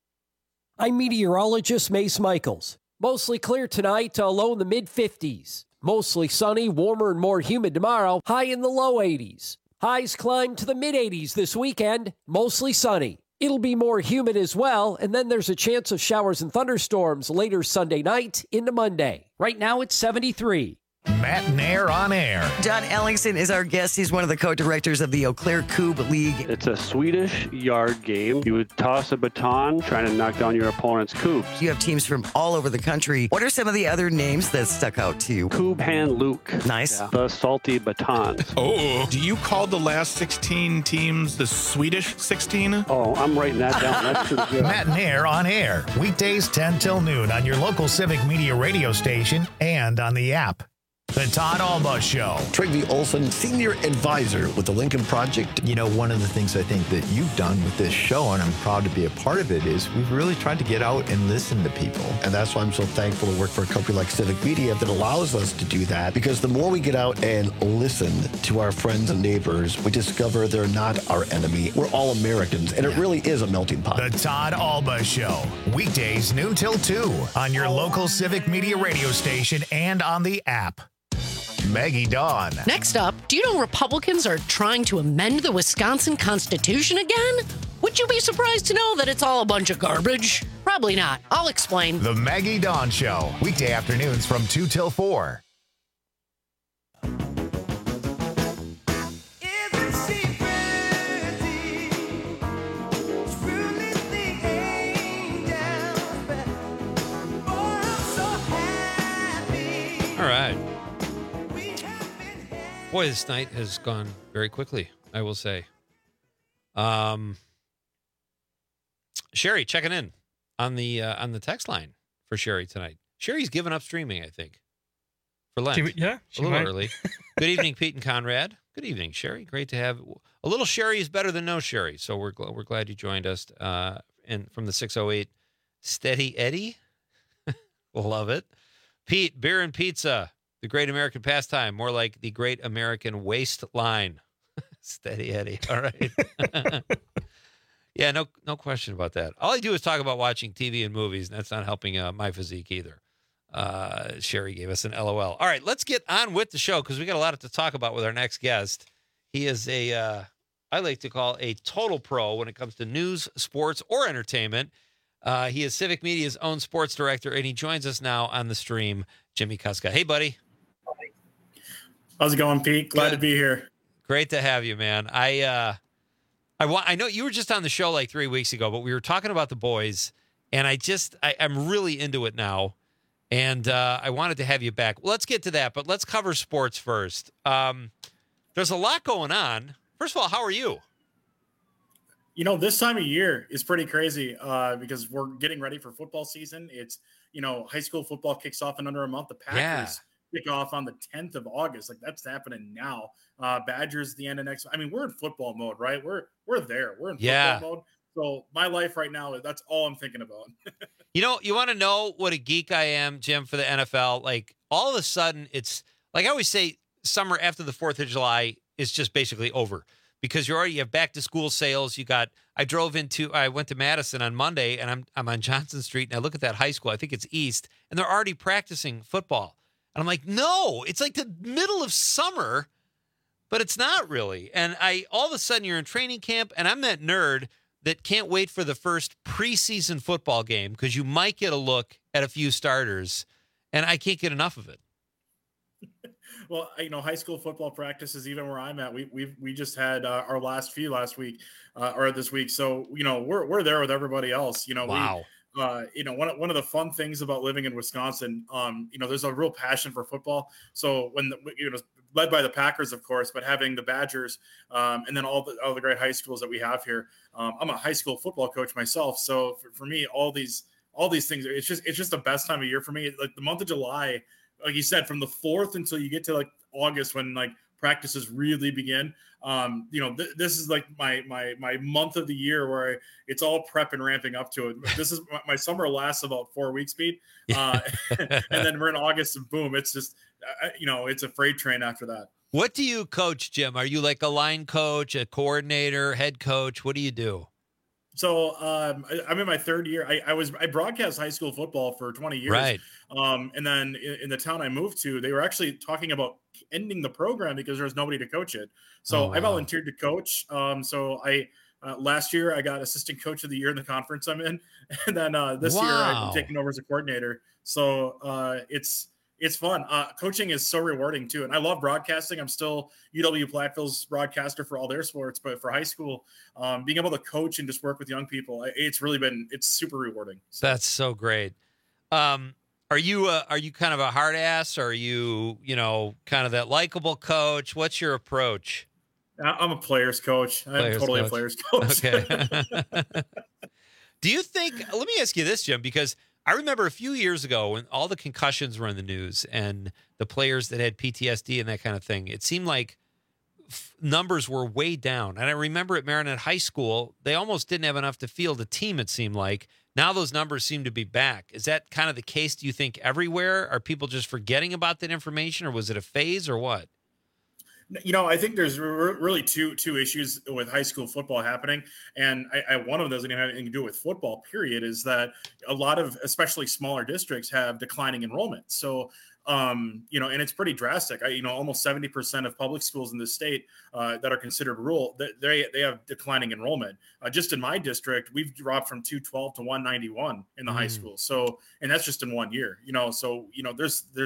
I'm meteorologist Mace Michaels. Mostly clear tonight, uh, low in the mid fifties. Mostly sunny, warmer and more humid tomorrow, high in the low eighties. Highs climb to the mid eighties this weekend, mostly sunny. It'll be more humid as well, and then there's a chance of showers and thunderstorms later Sunday night into Monday. Right now it's seventy-three. Matt Nair on air. John Ellingson is our guest. He's one of the co-directors of the Eau Claire Coupe League. It's a Swedish yard game. You would toss a baton trying to knock down your opponent's coupes. You have teams from all over the country. What are some of the other names that stuck out to you? Coupe Hand Luke. Nice. Yeah. The salty batons. Oh, do you call the last sixteen teams the Swedish sixteen? Oh, I'm writing that down. That's pretty good. Matt Nair on air. Weekdays ten till noon on your local Civic Media radio station and on the app. The Todd Alba Show. Trygve Olson, Senior Advisor with the Lincoln Project. You know, one of the things I think that you've done with this show, and I'm proud to be a part of it, is we've really tried to get out and listen to people. And that's why I'm so thankful to work for a company like Civic Media that allows us to do that. Because the more we get out and listen to our friends and neighbors, we discover they're not our enemy. We're all Americans, and it really is a melting pot. The Todd Alba Show. Weekdays noon till two on your local Civic Media radio station and on the app. Maggie Dawn. Next up, do you know Republicans are trying to amend the Wisconsin Constitution again? Would you be surprised to know that it's all a bunch of garbage? Probably not. I'll explain. The Maggie Dawn Show. Weekday afternoons from two till four. Boy, this night has gone very quickly, I will say. Um, Sherry checking in on the uh, on the text line for Sherry tonight. Sherry's given up streaming, I think, for Lent. She- yeah, a she little might. early. Good evening, Pete and Conrad. Good evening, Sherry. Great to have a little Sherry is better than no Sherry. So we're gl- we're glad you joined us. Uh, and from the six oh eight, Steady Eddie, love it. Pete, beer and pizza, the great American pastime, more like the great American waistline. Steady Eddie. All right. Yeah, no no question about that. All I do is talk about watching T V and movies, and that's not helping uh, my physique either. Uh, Sherry gave us an L O L. All right, let's get on with the show because we got a lot to talk about with our next guest. He is a, uh, I like to call a total pro when it comes to news, sports, or entertainment. Uh, he is Civic Media's own sports director, and he joins us now on the stream, Jimmy Kuska. Hey, buddy. How's it going, Pete? Glad Good. to be here. Great to have you, man. I uh, I want. I know you were just on the show like three weeks ago, but we were talking about the boys, and I just I, I'm really into it now, and uh, I wanted to have you back. Well, let's get to that, but let's cover sports first. Um, there's a lot going on. First of all, how are you? You know, this time of year is pretty crazy uh, because we're getting ready for football season. It's, you know, high school football kicks off in under a month. The Packers kick off on the tenth of August. Like, that's happening now. Uh, Badgers the end of next. I mean, we're in football mode, right? We're we're there. We're in football Yeah. mode. So my life right now, that's all I'm thinking about. You know, you want to know what a geek I am, Jim, for the N F L? Like, all of a sudden, it's like I always say, summer after the fourth of July is just basically over because you already you have back to school sales. You got, I drove into, I went to Madison on Monday and I'm, I'm on Johnson Street and I look at that high school. I think it's East and they're already practicing football. And I'm like, no, it's like the middle of summer, but it's not really. And I, all of a sudden you're in training camp and I'm that nerd that can't wait for the first preseason football game because you might get a look at a few starters, and I can't get enough of it. Well, you know, high school football practices, even where I'm at, we we we just had uh, our last few last week uh, or this week. So, you know, we're we're there with everybody else. You know, Wow. we, uh, you know, one of, one of the fun things about living in Wisconsin, um, you know, there's a real passion for football. So when the, you know, led by the Packers, of course, but having the Badgers um, and then all the all the great high schools that we have here. Um, I'm a high school football coach myself, so for, for me, all these all these things, it's just it's just the best time of year for me. Like the month of July, like you said, from the fourth until you get to like August when like practices really begin. Um, you know, th- this is like my my my month of the year where it's all prep and ramping up to it. This is my, my summer lasts about four weeks, Pete, uh, and then we're in August and boom, it's just uh, you know, it's a freight train after that. What do you coach, Jim? Are you like a line coach, a coordinator, head coach? What do you do? So um, I, I'm in my third year. I, I was I broadcast high school football for twenty years, Right. Um, and then in, in the town I moved to, they were actually talking about ending the program because there was nobody to coach it. So Oh, I wow. volunteered to coach. Um, so I uh, last year I got assistant coach of the year in the conference I'm in, and then uh, this year Wow. I've taken over as a coordinator. So uh, it's it's fun. Uh, coaching is so rewarding too, and I love broadcasting. I'm still U W Platteville's broadcaster for all their sports, but for high school, um, being able to coach and just work with young people, it- it's really been it's super rewarding. That's so great. Um, are you uh, are you kind of a hard ass? Or are you you know kind of that likable coach? What's your approach? I- I'm a player's coach. I'm Players totally coach. a player's coach. Okay. Do you think, let me ask you this, Jim, because I remember a few years ago when all the concussions were in the news and the players that had P T S D and that kind of thing, it seemed like f- numbers were way down. And I remember at Marinette High School, they almost didn't have enough to field a team, it seemed like. Now those numbers seem to be back. Is that kind of the case, do you think, everywhere? Are people just forgetting about that information, or was it a phase, or what? You know, I think there's re- really two two issues with high school football happening, and I, I, one of them doesn't even have anything to do with football. Period. Is that a lot of, especially smaller districts, have declining enrollment. So, um, you know, and it's pretty drastic. I, you know, almost seventy percent of public schools in the state uh, that are considered rural, they they, they have declining enrollment. Uh, just in my district, we've dropped from two twelve to one ninety-one in the high Mm. school. So, and that's just in one year. You know, so you know, there's there's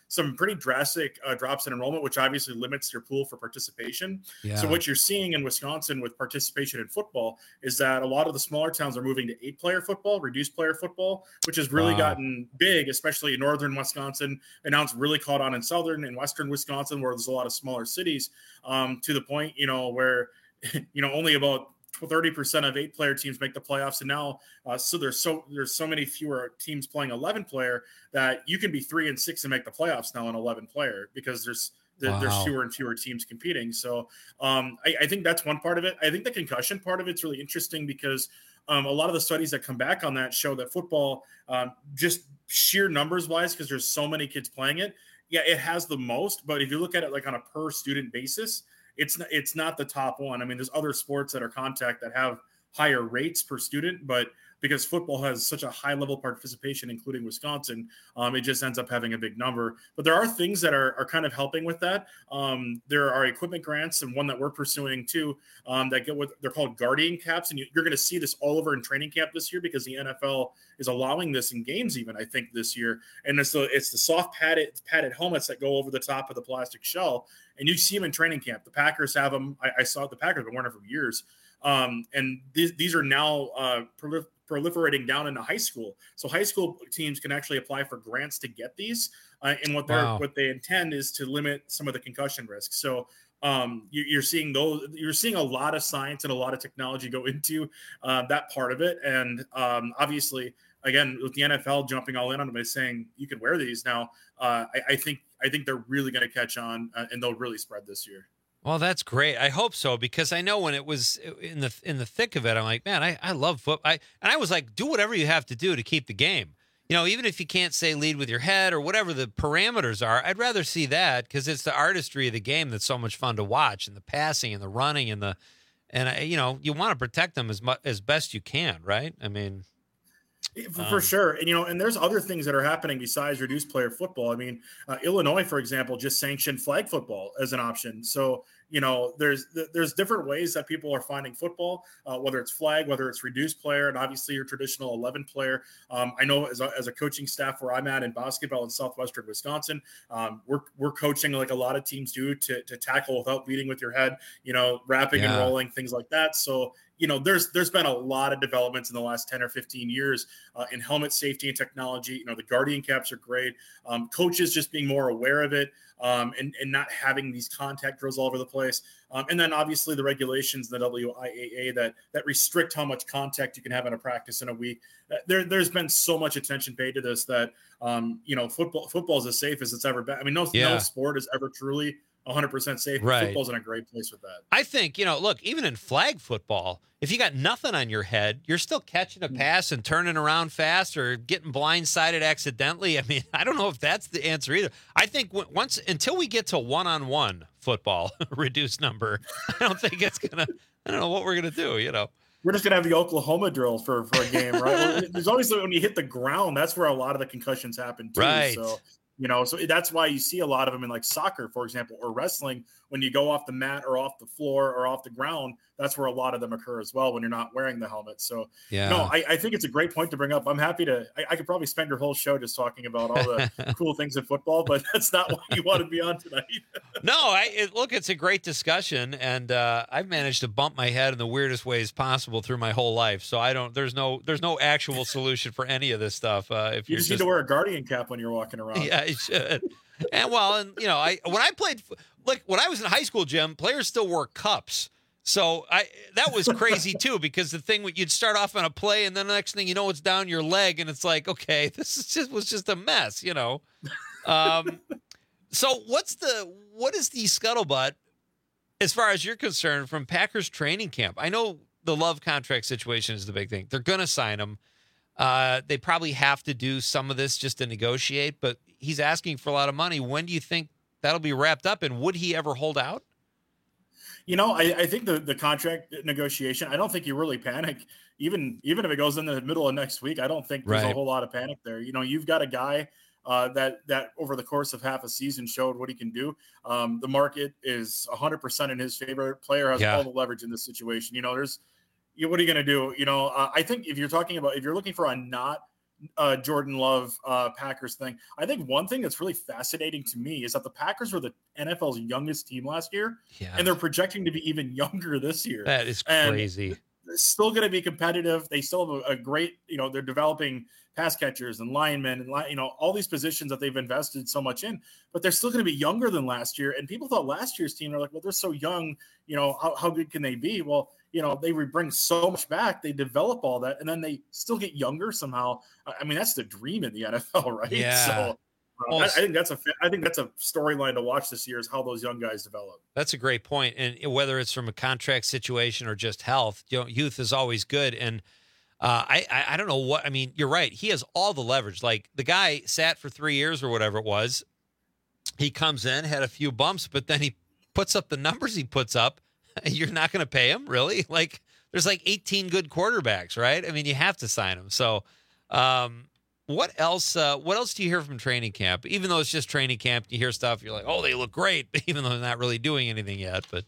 some pretty drastic uh, drops in enrollment, which obviously limits your pool for participation. Yeah. So what you're seeing in Wisconsin with participation in football is that a lot of the smaller towns are moving to eight-player football, reduced player football, which has really Wow. gotten big, especially in northern Wisconsin, and now it's really caught on in southern and western Wisconsin, where there's a lot of smaller cities, um, to the point, you know, where, you know, only about thirty percent of eight player teams make the playoffs. And now, uh, so there's so, there's so many fewer teams playing eleven player that you can be three and six and make the playoffs now in eleven player, because there's, there, Wow. there's fewer and fewer teams competing. So um, I, I think that's one part of it. I think the concussion part of it's really interesting because um, a lot of the studies that come back on that show that football, um, just sheer numbers wise, because there's so many kids playing it. Yeah, it has the most, but if you look at it like on a per student basis, it's not, it's not the top one. I mean, there's other sports that are contact that have higher rates per student, but because football has such a high level of participation, including Wisconsin, um, it just ends up having a big number. But there are things that are, are kind of helping with that. Um, there are equipment grants, and one that we're pursuing too, um, that get what they're called guardian caps. And you, you're going to see this all over in training camp this year, because the N F L is allowing this in games even, I think, this year. And it's the, it's the soft padded padded helmets that go over the top of the plastic shell. And you see them in training camp. The Packers have them. I, I saw the Packers have been wearing them for years. Um, and these, these are now uh, prolif- proliferating down into high school. So high school teams can actually apply for grants to get these. Uh, and what they're Wow. what they intend is to limit some of the concussion risks. So um, you, you're seeing those. You're seeing a lot of science and a lot of technology go into uh, that part of it. And um, obviously, again, with the N F L jumping all in on it by saying you can wear these now, uh, I, I think I think they're really going to catch on, uh, and they'll really spread this year. Well, that's great. I hope so, because I know when it was in the in the thick of it, I'm like, man, I, I love football. I, and I was like, do whatever you have to do to keep the game. You know, even if you can't say lead with your head or whatever the parameters are, I'd rather see that, because it's the artistry of the game that's so much fun to watch, and the passing and the running and the and I, you know, you want to protect them as much as best you can, right? I mean. For, Um, for sure. And, you know, and there's other things that are happening besides reduced player football. I mean, uh, Illinois, for example, just sanctioned flag football as an option. So, you know, there's there's different ways that people are finding football, uh, whether it's flag, whether it's reduced player, and obviously your traditional eleven player. Um, I know as a, as a coaching staff where I'm at in basketball in Southwestern Wisconsin, um, we're we're coaching like a lot of teams do to to tackle without leading with your head, you know, wrapping and Yeah. rolling, things like that. So, you know, there's there's been a lot of developments in the last ten or fifteen years uh, in helmet safety and technology. You know, the Guardian caps are great. Um, coaches just being more aware of it, um, and, and not having these contact drills all over the place. Um, and then obviously the regulations, the W I A A that that restrict how much contact you can have in a practice in a week. Uh, There, there's been so much attention paid to this that, um, you know, football football is as safe as it's ever been. I mean, no, Yeah. no sport is ever truly one hundred percent safe. Right. Football's in a great place with that. I think, you know, look, even in flag football, if you got nothing on your head, you're still catching a pass and turning around fast or getting blindsided accidentally. I mean, I don't know if that's the answer either. I think w- once until we get to one-on-one football, reduced number, I don't think it's going to, I don't know what we're going to do, you know. We're just gonna have the Oklahoma drill for, for a game, right? Well, there's always when you hit the ground, that's where a lot of the concussions happen too. Right. So, you know, so that's why you see a lot of them in like soccer, for example, or wrestling. When you go off the mat or off the floor or off the ground, that's where a lot of them occur as well when you're not wearing the helmet. So, Yeah. no, I, I think it's a great point to bring up. I'm happy to. I, I could probably spend your whole show just talking about all the cool things in football, but that's not what you want to be on tonight. No, I it, look, it's a great discussion, and uh, I've managed to bump my head in the weirdest ways possible through my whole life. So I don't. There's no. There's no actual solution for any of this stuff. Uh, if You you're just need to wear a Guardian cap when you're walking around. Yeah, it should. And well, and you know, I when I played, like when I was in high school, Jim, players still wore cups. So I that was crazy too, because the thing you'd start off on a play, and then the next thing you know, it's down your leg, and it's like, okay, this is just was just a mess, you know. Um, so what's the what is the scuttlebutt as far as you're concerned from Packers training camp? I know the Love contract situation is the big thing. They're going to sign him. Uh, they probably have to do some of this just to negotiate, but he's asking for a lot of money. When do you think that'll be wrapped up, and would he ever hold out? You know, I, I think the, the contract negotiation, I don't think you really panic. Even even if it goes in the middle of next week, I don't think there's Right. a whole lot of panic there. You know, you've got a guy uh, that that over the course of half a season showed what he can do. Um, the market is one hundred percent in his favor. Player has Yeah. all the leverage in this situation. You know, there's you, what are you going to do? You know, uh, I think if you're talking about if you're looking for a not uh, Jordan Love uh, Packers thing. I think one thing that's really fascinating to me is that the Packers were the N F L's youngest team last year, Yeah. and they're projecting to be even younger this year. That is And crazy. It's still going to be competitive. They still have a, a great, you know, they're developing pass catchers and linemen and, li- you know, all these positions that they've invested so much in, but they're still going to be younger than last year. And people thought last year's team, they're like, well, they're so young, you know, how, how good can they be? Well, you know, they bring so much back, they develop all that, and then they still get younger somehow. I mean, that's the dream in the N F L, right? Yeah. So uh, Well, I, I think that's a, I think that's a storyline to watch this year is how those young guys develop. That's a great point. And whether it's from a contract situation or just health, you know, youth is always good. And uh, I, I, I don't know what, I mean, you're right. He has all the leverage. Like the guy sat for three years or whatever it was. He comes in, had a few bumps, but then he puts up the numbers he puts up. You're not going to pay him, really? Like there's like eighteen good quarterbacks, right? I mean, you have to sign him. So, um, What else? Uh, what else do you hear from training camp? Even though it's just training camp, you hear stuff. You're like, "Oh, they look great," even though they're not really doing anything yet. But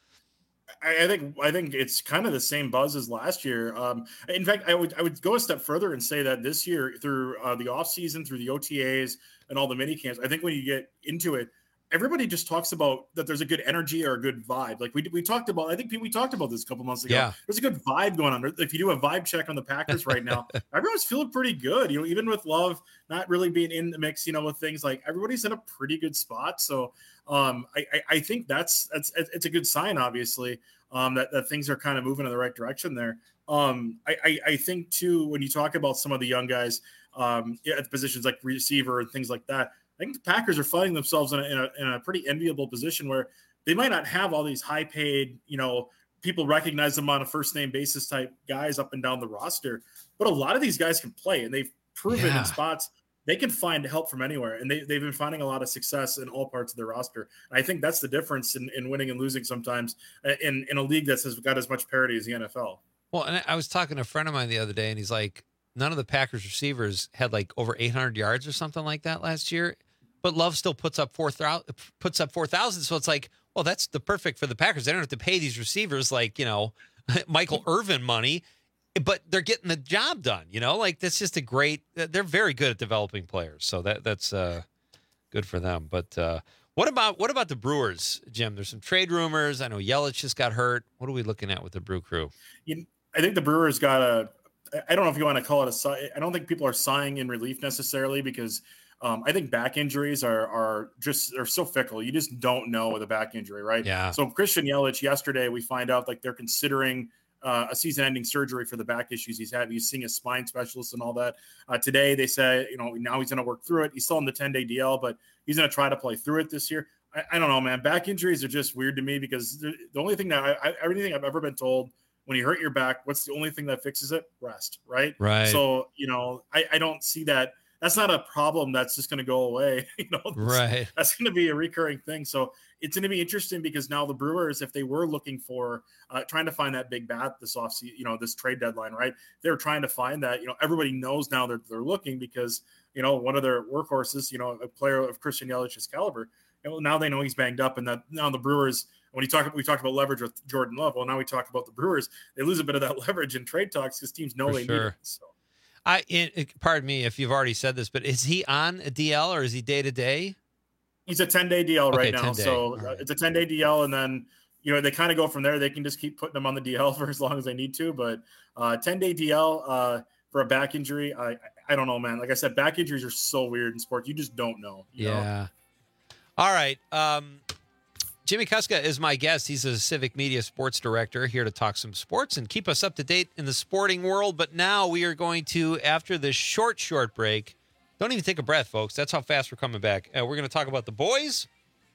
I, I think I think it's kind of the same buzz as last year. Um, in fact, I would I would go a step further and say that this year, through uh, the offseason, through the O T As and all the mini camps, I think when you get into it, everybody just talks about that there's a good energy or a good vibe. Like we we talked about, I think we talked about this a couple months ago. Yeah. There's a good vibe going on. If you do a vibe check on the Packers right now, everyone's feeling pretty good. You know, even with Love not really being in the mix, you know, with things like everybody's in a pretty good spot. So um, I, I I think that's that's it's a good sign, obviously, um, that that things are kind of moving in the right direction there. Um, I, I I think too when you talk about some of the young guys um, at positions like receiver and things like that. I think the Packers are finding themselves in a, in a, in a pretty enviable position where they might not have all these high paid, you know, people recognize them on a first name basis type guys up and down the roster. But a lot of these guys can play, and they've proven Yeah. in spots they can find help from anywhere. And they, they've been finding a lot of success in all parts of their roster. And I think that's the difference in, in winning and losing sometimes in, in a league that has got as much parity as the N F L. well, and I was talking to a friend of mine the other day, and he's like, none of the Packers receivers had like over eight hundred yards or something like that last year. But Love still puts up four thousand. Puts up four thousand. So it's like, well, that's the perfect for the Packers. They don't have to pay these receivers like you know Michael Irvin money, but they're getting the job done. You know, like that's just a great. They're very good at developing players. So that that's uh, good for them. But uh, what about what about the Brewers, Jim? There's some trade rumors. I know Yelich just got hurt. What are we looking at with the Brew Crew? You, I think the Brewers got a. I don't know if you want to call it a. si- I don't think people are sighing in relief necessarily because. Um, I think back injuries are are just are so fickle. You just don't know with a back injury, right? Yeah. So Christian Yelich yesterday, we find out like they're considering uh, a season-ending surgery for the back issues he's had. He's seeing a spine specialist and all that. Uh, today they say, you know, now he's going to work through it. He's still in the ten-day D L, but he's going to try to play through it this year. I, I don't know, man. Back injuries are just weird to me because the the only thing that I, I everything I've ever been told when you hurt your back, what's the only thing that fixes it? Rest, right? Right. So you know, I, I don't see that. That's not a problem that's just going to go away. You know, Right. That's going to be a recurring thing. So it's going to be interesting because now the Brewers, if they were looking for uh, trying to find that big bat this offseason, you know, this trade deadline, right? They're trying to find that. You know, everybody knows now that they're looking because you know one of their workhorses, you know, a player of Christian Yelich's caliber. You know, now they know he's banged up, and that now the Brewers. When you talk, we talked about leverage with Jordan Love. Well, now we talk about the Brewers. They lose a bit of that leverage in trade talks because teams know For they sure. need it. So. I, it, pardon me if you've already said this, but is he on a D L or is he day to day? He's a ten-day D L right Okay, now. ten-day. So All right. it's a ten-day D L, and then you know they kind of go from there. They can just keep putting him on the D L for as long as they need to. But uh, ten-day D L uh, for a back injury, I, I I don't know, man. Like I said, back injuries are so weird in sports. You just don't know. you know? Yeah. All right. Um, Jimmy Kuska is my guest. He's a Civic Media sports director here to talk some sports and keep us up to date in the sporting world. But now we are going to, after this short, short break, don't even take a breath, folks. That's how fast we're coming back. Uh, we're going to talk about the boys,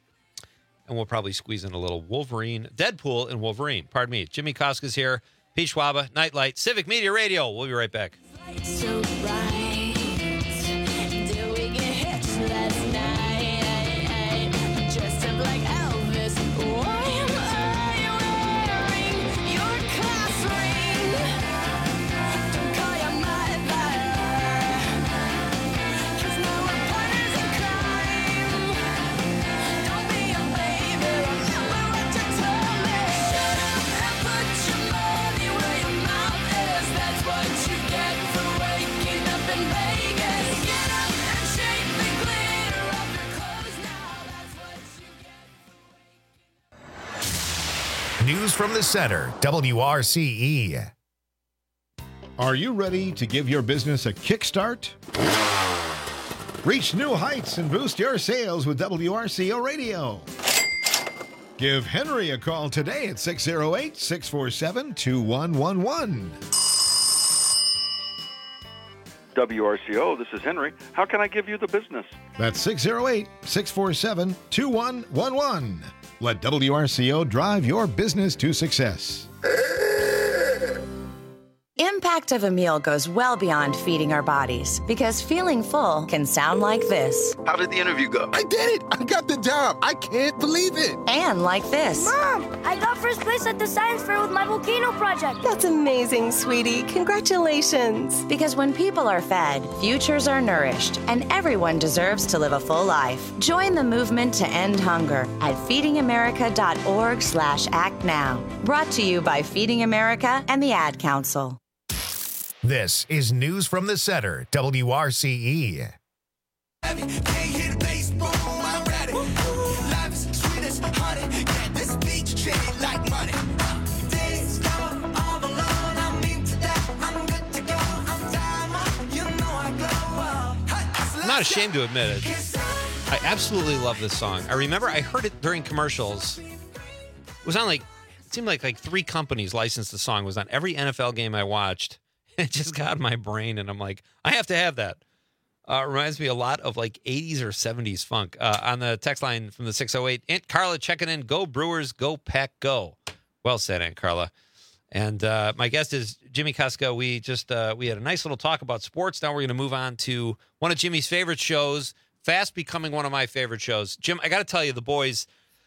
and we'll probably squeeze in a little Wolverine, Deadpool and Wolverine. Pardon me. Jimmy Kuska's here. Pete Schwaba, Nightlight, Civic Media Radio. We'll be right back. So bright, did we get hitched last night? Dressed up like Elvis. Why am I wearing your class ring? Don't call your mother, 'cause now we're partners in crime. Don't be a baby, remember what you told me. Shut up and put your money where your mouth is. That's what you get for waking up from the Center, W R C E. Are you ready to give your business a kickstart? Reach new heights and boost your sales with W R C O Radio. Give Henry a call today at six oh eight, six four seven, two one one one. W R C O, this is Henry. How can I give you the business? That's six oh eight, six four seven, two one one one. Let W R C O drive your business to success. Impact of a meal goes well beyond feeding our bodies because feeling full can sound like this. How did the interview go? I did it! I got the job! I can't believe it! And like this. Mom, I got first place at the science fair with my volcano project. That's amazing, sweetie. Congratulations. Because when people are fed, futures are nourished, and everyone deserves to live a full life. Join the movement to end hunger at feedingamerica.org slash act now. Brought to you by Feeding America and the Ad Council. This is News from the Center, W R C E. I'm not ashamed to admit it. I absolutely love this song. I remember I heard it during commercials. It was on like, it seemed like like three companies licensed the song. It was on every N F L game I watched. It just got in my brain, and I'm like, I have to have that. Uh, it reminds me a lot of like eighties or seventies funk. Uh, on the text line from the six oh eight, Aunt Carla checking in. Go Brewers, go Pack, go. Well said, Aunt Carla. And uh, my guest is Jimmy Kuska. We just uh, we had a nice little talk about sports. Now we're going to move on to one of Jimmy's favorite shows, fast becoming one of my favorite shows. Jim, I got to tell you, The Boys,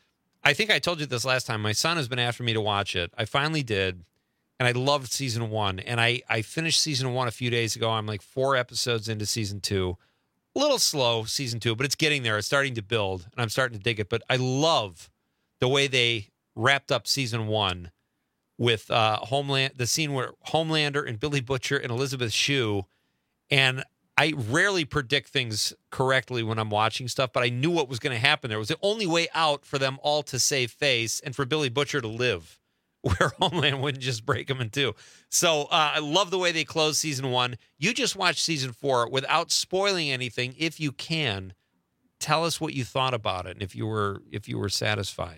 I think I told you this last time. My son has been after me to watch it. I finally did. And I loved season one. And I, I finished season one a few days ago. I'm like four episodes into season two. A little slow, season two, but it's getting there. It's starting to build, and I'm starting to dig it. But I love the way they wrapped up season one with uh, Homeland, the scene where Homelander and Billy Butcher and Elizabeth Shue. And I rarely predict things correctly when I'm watching stuff, but I knew what was going to happen there. It was the only way out for them all to save face and for Billy Butcher to live, where Homeland wouldn't just break him in two. So uh, I love the way they closed season one. You just watched season four. Without spoiling anything, if you can, tell us what you thought about it and if you were if you were satisfied.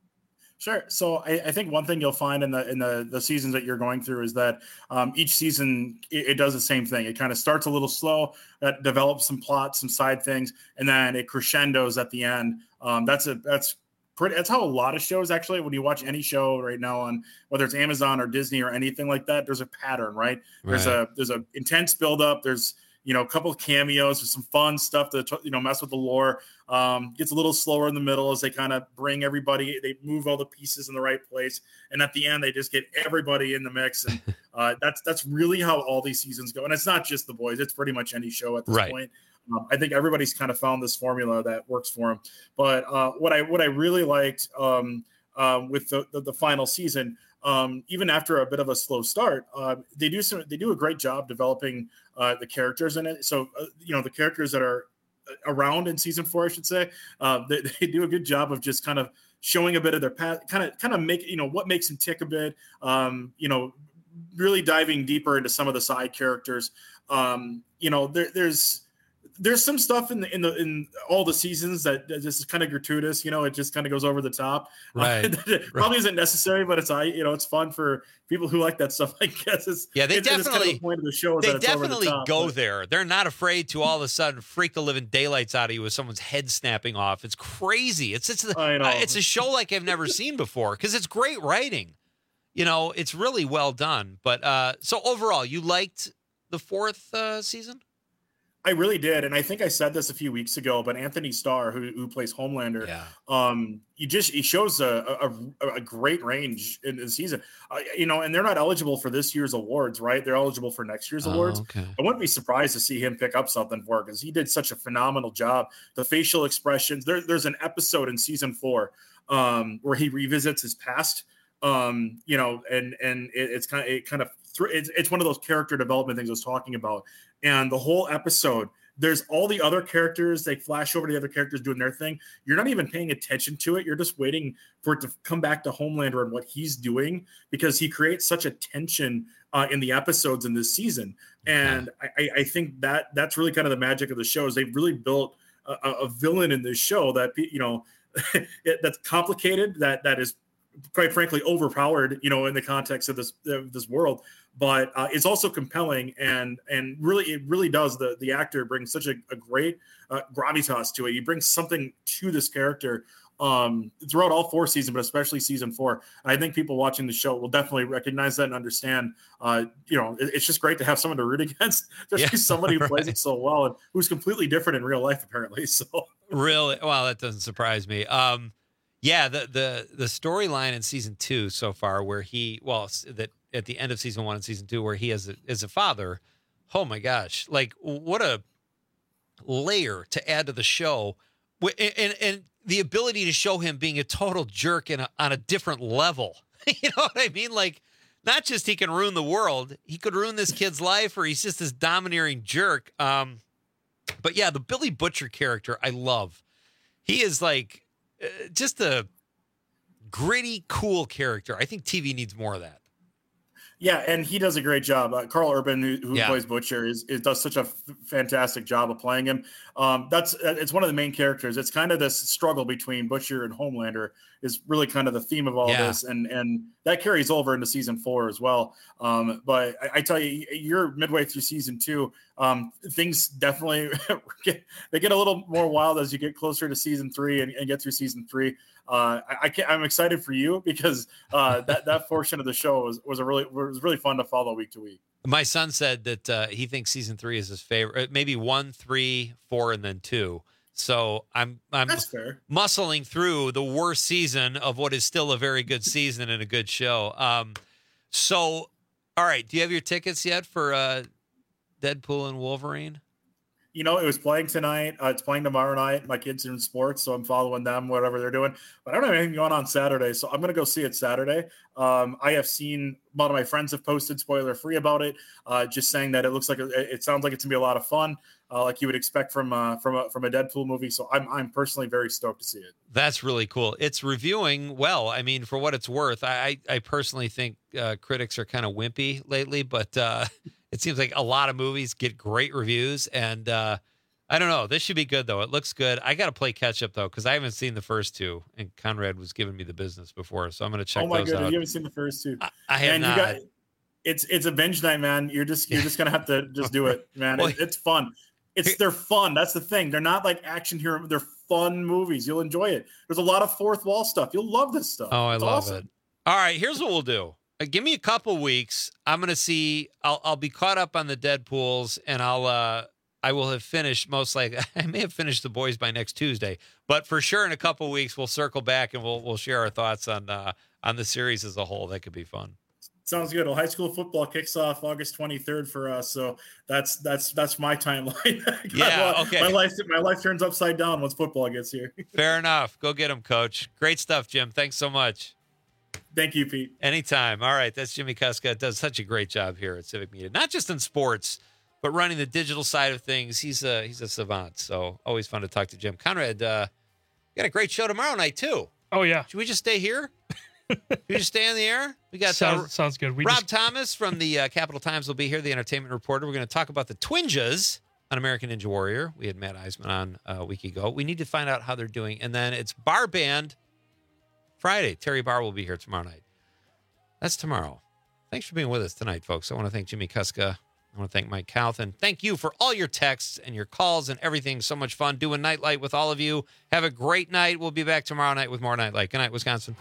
Sure. So I, I think one thing you'll find in the in the, the seasons that you're going through is that um, each season it, it does the same thing. It kind of starts a little slow, that develops some plots, some side things, and then it crescendos at the end. Um, that's a that's pretty. That's how a lot of shows actually. When you watch any show right now on whether it's Amazon or Disney or anything like that, there's a pattern, right? There's Right. a there's a intense buildup. There's you know a couple of cameos. There's some fun stuff to you know mess with the lore. Um, gets a little slower in the middle as they kind of bring everybody. They move all the pieces in the right place, and at the end they just get everybody in the mix. And uh, that's that's really how all these seasons go. And it's not just The Boys; it's pretty much any show at this Right. point. Um, I think everybody's kind of found this formula that works for them. But uh, what I what I really liked um, uh, with the, the the final season, um, even after a bit of a slow start, uh, they do some they do a great job developing uh, the characters in it. So uh, you know the characters that are around in season four, I should say, uh, they, they do a good job of just kind of showing a bit of their past, kind of kind of make you know what makes them tick a bit. Um, you know, really diving deeper into some of the side characters. Um, you know, there, there's. There's some stuff in the in the in all the seasons that, that just is kind of gratuitous, you know. It just kind of goes over the top. Right. Uh, that probably isn't necessary, but it's I you know it's fun for people who like that stuff. I guess it's Yeah, they it's, it's kind of definitely the point of the show. is They that it's over the definitely top, go but- there. They're not afraid to all of a sudden freak the living daylights out of you with someone's head snapping off. It's crazy. It's it's I know. uh, it's a show like I've never seen before because it's great writing. You know, it's really well done. But uh, so overall, you liked the fourth uh, season? I really did, and I think I said this a few weeks ago. But Anthony Starr, who who plays Homelander, Yeah. um, he just he shows a a, a great range in the season. Uh, you know, and they're not eligible for this year's awards, right? They're eligible for next year's Oh, awards. okay. I wouldn't be surprised to see him pick up something for it because he did such a phenomenal job. The facial expressions. There, there's an episode in season four um, where he revisits his past. Um, you know, and and it, it's kind of it kind of it's, it's one of those character development things I was talking about. And the whole episode, there's all the other characters. They flash over to the other characters doing their thing. You're not even paying attention to it. You're just waiting for it to come back to Homelander and what he's doing, because he creates such a tension uh, in the episodes in this season. And I, I think that that's really kind of the magic of the show, is they've really built a, a villain in this show that, you know, that's complicated, that that is quite frankly overpowered, you know, in the context of this of this world, but uh, it's also compelling, and and really it really does. The the actor brings such a, a great uh, gravitas to it. He brings something to this character um, throughout all four seasons, but especially season four. I think people watching the show will definitely recognize that and understand. Uh, you know, it, it's just great to have someone to root against, especially yeah, somebody who right. plays it so well and who's completely different in real life, apparently. So really, well, that doesn't surprise me. Um, Yeah, the the the storyline in season two so far, where he, well, that at the end of season one and season two, where he has a, as a father, oh my gosh, like what a layer to add to the show, and and, and the ability to show him being a total jerk in a, on a different level. You know what I mean? Like, not just he can ruin the world, he could ruin this kid's life, or he's just this domineering jerk. Um, but yeah, the Billy Butcher character, I love. He is like. Uh, just a gritty, cool character. I think T V needs more of that. Yeah, and he does a great job. Uh, Carl Urban, who, who yeah. plays Butcher, is, is does such a f- fantastic job of playing him. Um, that's it's one of the main characters. It's kind of this struggle between Butcher and Homelander is really kind of the theme of all yeah. this, and and that carries over into season four as well. Um, but I, I tell you, you're midway through season two. Um, things definitely get, they get a little more wild as you get closer to season three and, and get through season three. Uh, I, I can't, I'm excited for you, because uh, that that portion of the show was was a really was really fun to follow week to week. My son said that uh, he thinks season three is his favorite, maybe one, three, four, and then two. So I'm I'm That's fair. muscling through the worst season of what is still a very good season and a good show. Um, so, all right, do you have your tickets yet for uh, Deadpool and Wolverine? You know, it was playing tonight. Uh, it's playing tomorrow night. My kids are in sports, so I'm following them, whatever they're doing. But I don't have anything going on Saturday, so I'm going to go see it Saturday. Um, I have seen a lot of my friends have posted spoiler free about it, uh, just saying that it looks like a, it sounds like it's gonna be a lot of fun, uh, like you would expect from uh, from a from a Deadpool movie. So I'm I'm personally very stoked to see it. That's really cool. It's reviewing well. I mean, for what it's worth, I I, I personally think uh, critics are kind of wimpy lately, but. Uh, It seems like a lot of movies get great reviews, and uh, I don't know. This should be good, though. It looks good. I got to play catch up, though, because I haven't seen the first two, and Conrad was giving me the business before, so I'm going to check oh my those goodness, out. you haven't seen the first two? I, I have and not. You got, it's it's a binge night, man. You're just you're just gonna have to just do it, man. Well, it, it's fun. It's they're fun. That's the thing. They're not like action hero. They're fun movies. You'll enjoy it. There's a lot of fourth wall stuff. You'll love this stuff. Oh, I it's love awesome. it. All right, here's what we'll do. Uh, give me a couple weeks. I'm going to see. I'll I'll be caught up on the Deadpools, and I'll uh I will have finished most likely. I may have finished The Boys by next Tuesday, but for sure in a couple weeks we'll circle back and we'll we'll share our thoughts on uh on the series as a whole. That could be fun. Sounds good. Well, high school football kicks off August twenty-third for us, so that's that's that's my timeline. Yeah, okay. My life my life turns upside down once football gets here. Fair enough. Go get him, Coach. Great stuff, Jim. Thanks so much. Thank you, Pete. Anytime. All right, that's Jimmy Kuska. Does such a great job here at Civic Media, not just in sports, but running the digital side of things. He's a he's a savant. So always fun to talk to Jim. Conrad, uh, got a great show tomorrow night too. Oh yeah. Should we just stay here? Should we just stay on the air? We got sounds, uh, sounds good. We Rob just... Thomas from the uh, Capital Times will be here, the entertainment reporter. We're going to talk about the Twinjas on American Ninja Warrior. We had Matt Eisman on uh, a week ago. We need to find out how they're doing. And then it's Bar Band Friday. Terry Barr will be here tomorrow night. That's tomorrow. Thanks for being with us tonight, folks. I want to thank Jimmy Kuska. I want to thank Mike Calthan. Thank you for all your texts and your calls and everything. So much fun doing Nightlight with all of you. Have a great night. We'll be back tomorrow night with more Nightlight. Good night, Wisconsin.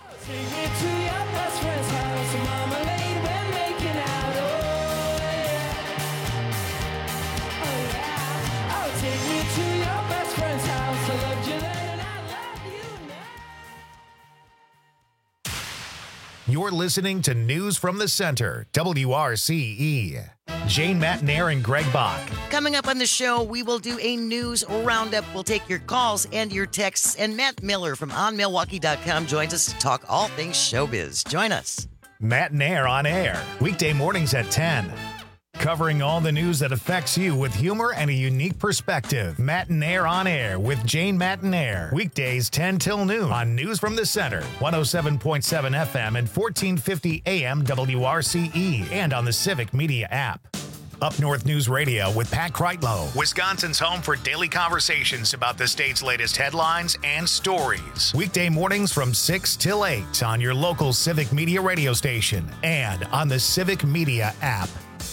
You're listening to News from the Center, W R C E. Jane Matnair and Greg Bach. Coming up on the show, we will do a news roundup. We'll take your calls and your texts. And Matt Miller from on milwaukee dot com joins us to talk all things showbiz. Join us. Matnair on air, weekday mornings at ten. covering all the news that affects you with humor and a unique perspective. Matinaire on Air with Jane Matinaire. Weekdays ten till noon on News from the Center, one oh seven point seven F M and fourteen fifty A M W R C E, and on the Civic Media app. Up North News Radio with Pat Kreitlow, Wisconsin's home for daily conversations about the state's latest headlines and stories. Weekday mornings from six till eight on your local Civic Media radio station and on the Civic Media app.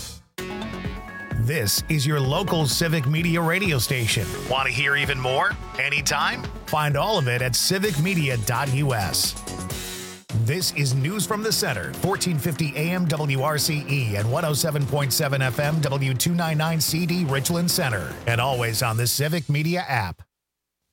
This is your local Civic Media radio station. Want to hear even more? Anytime? Find all of it at civic media dot U S. This is News from the Center, fourteen fifty A M W R C E and one oh seven point seven F M W two ninety-nine C D Richland Center, and always on the Civic Media app.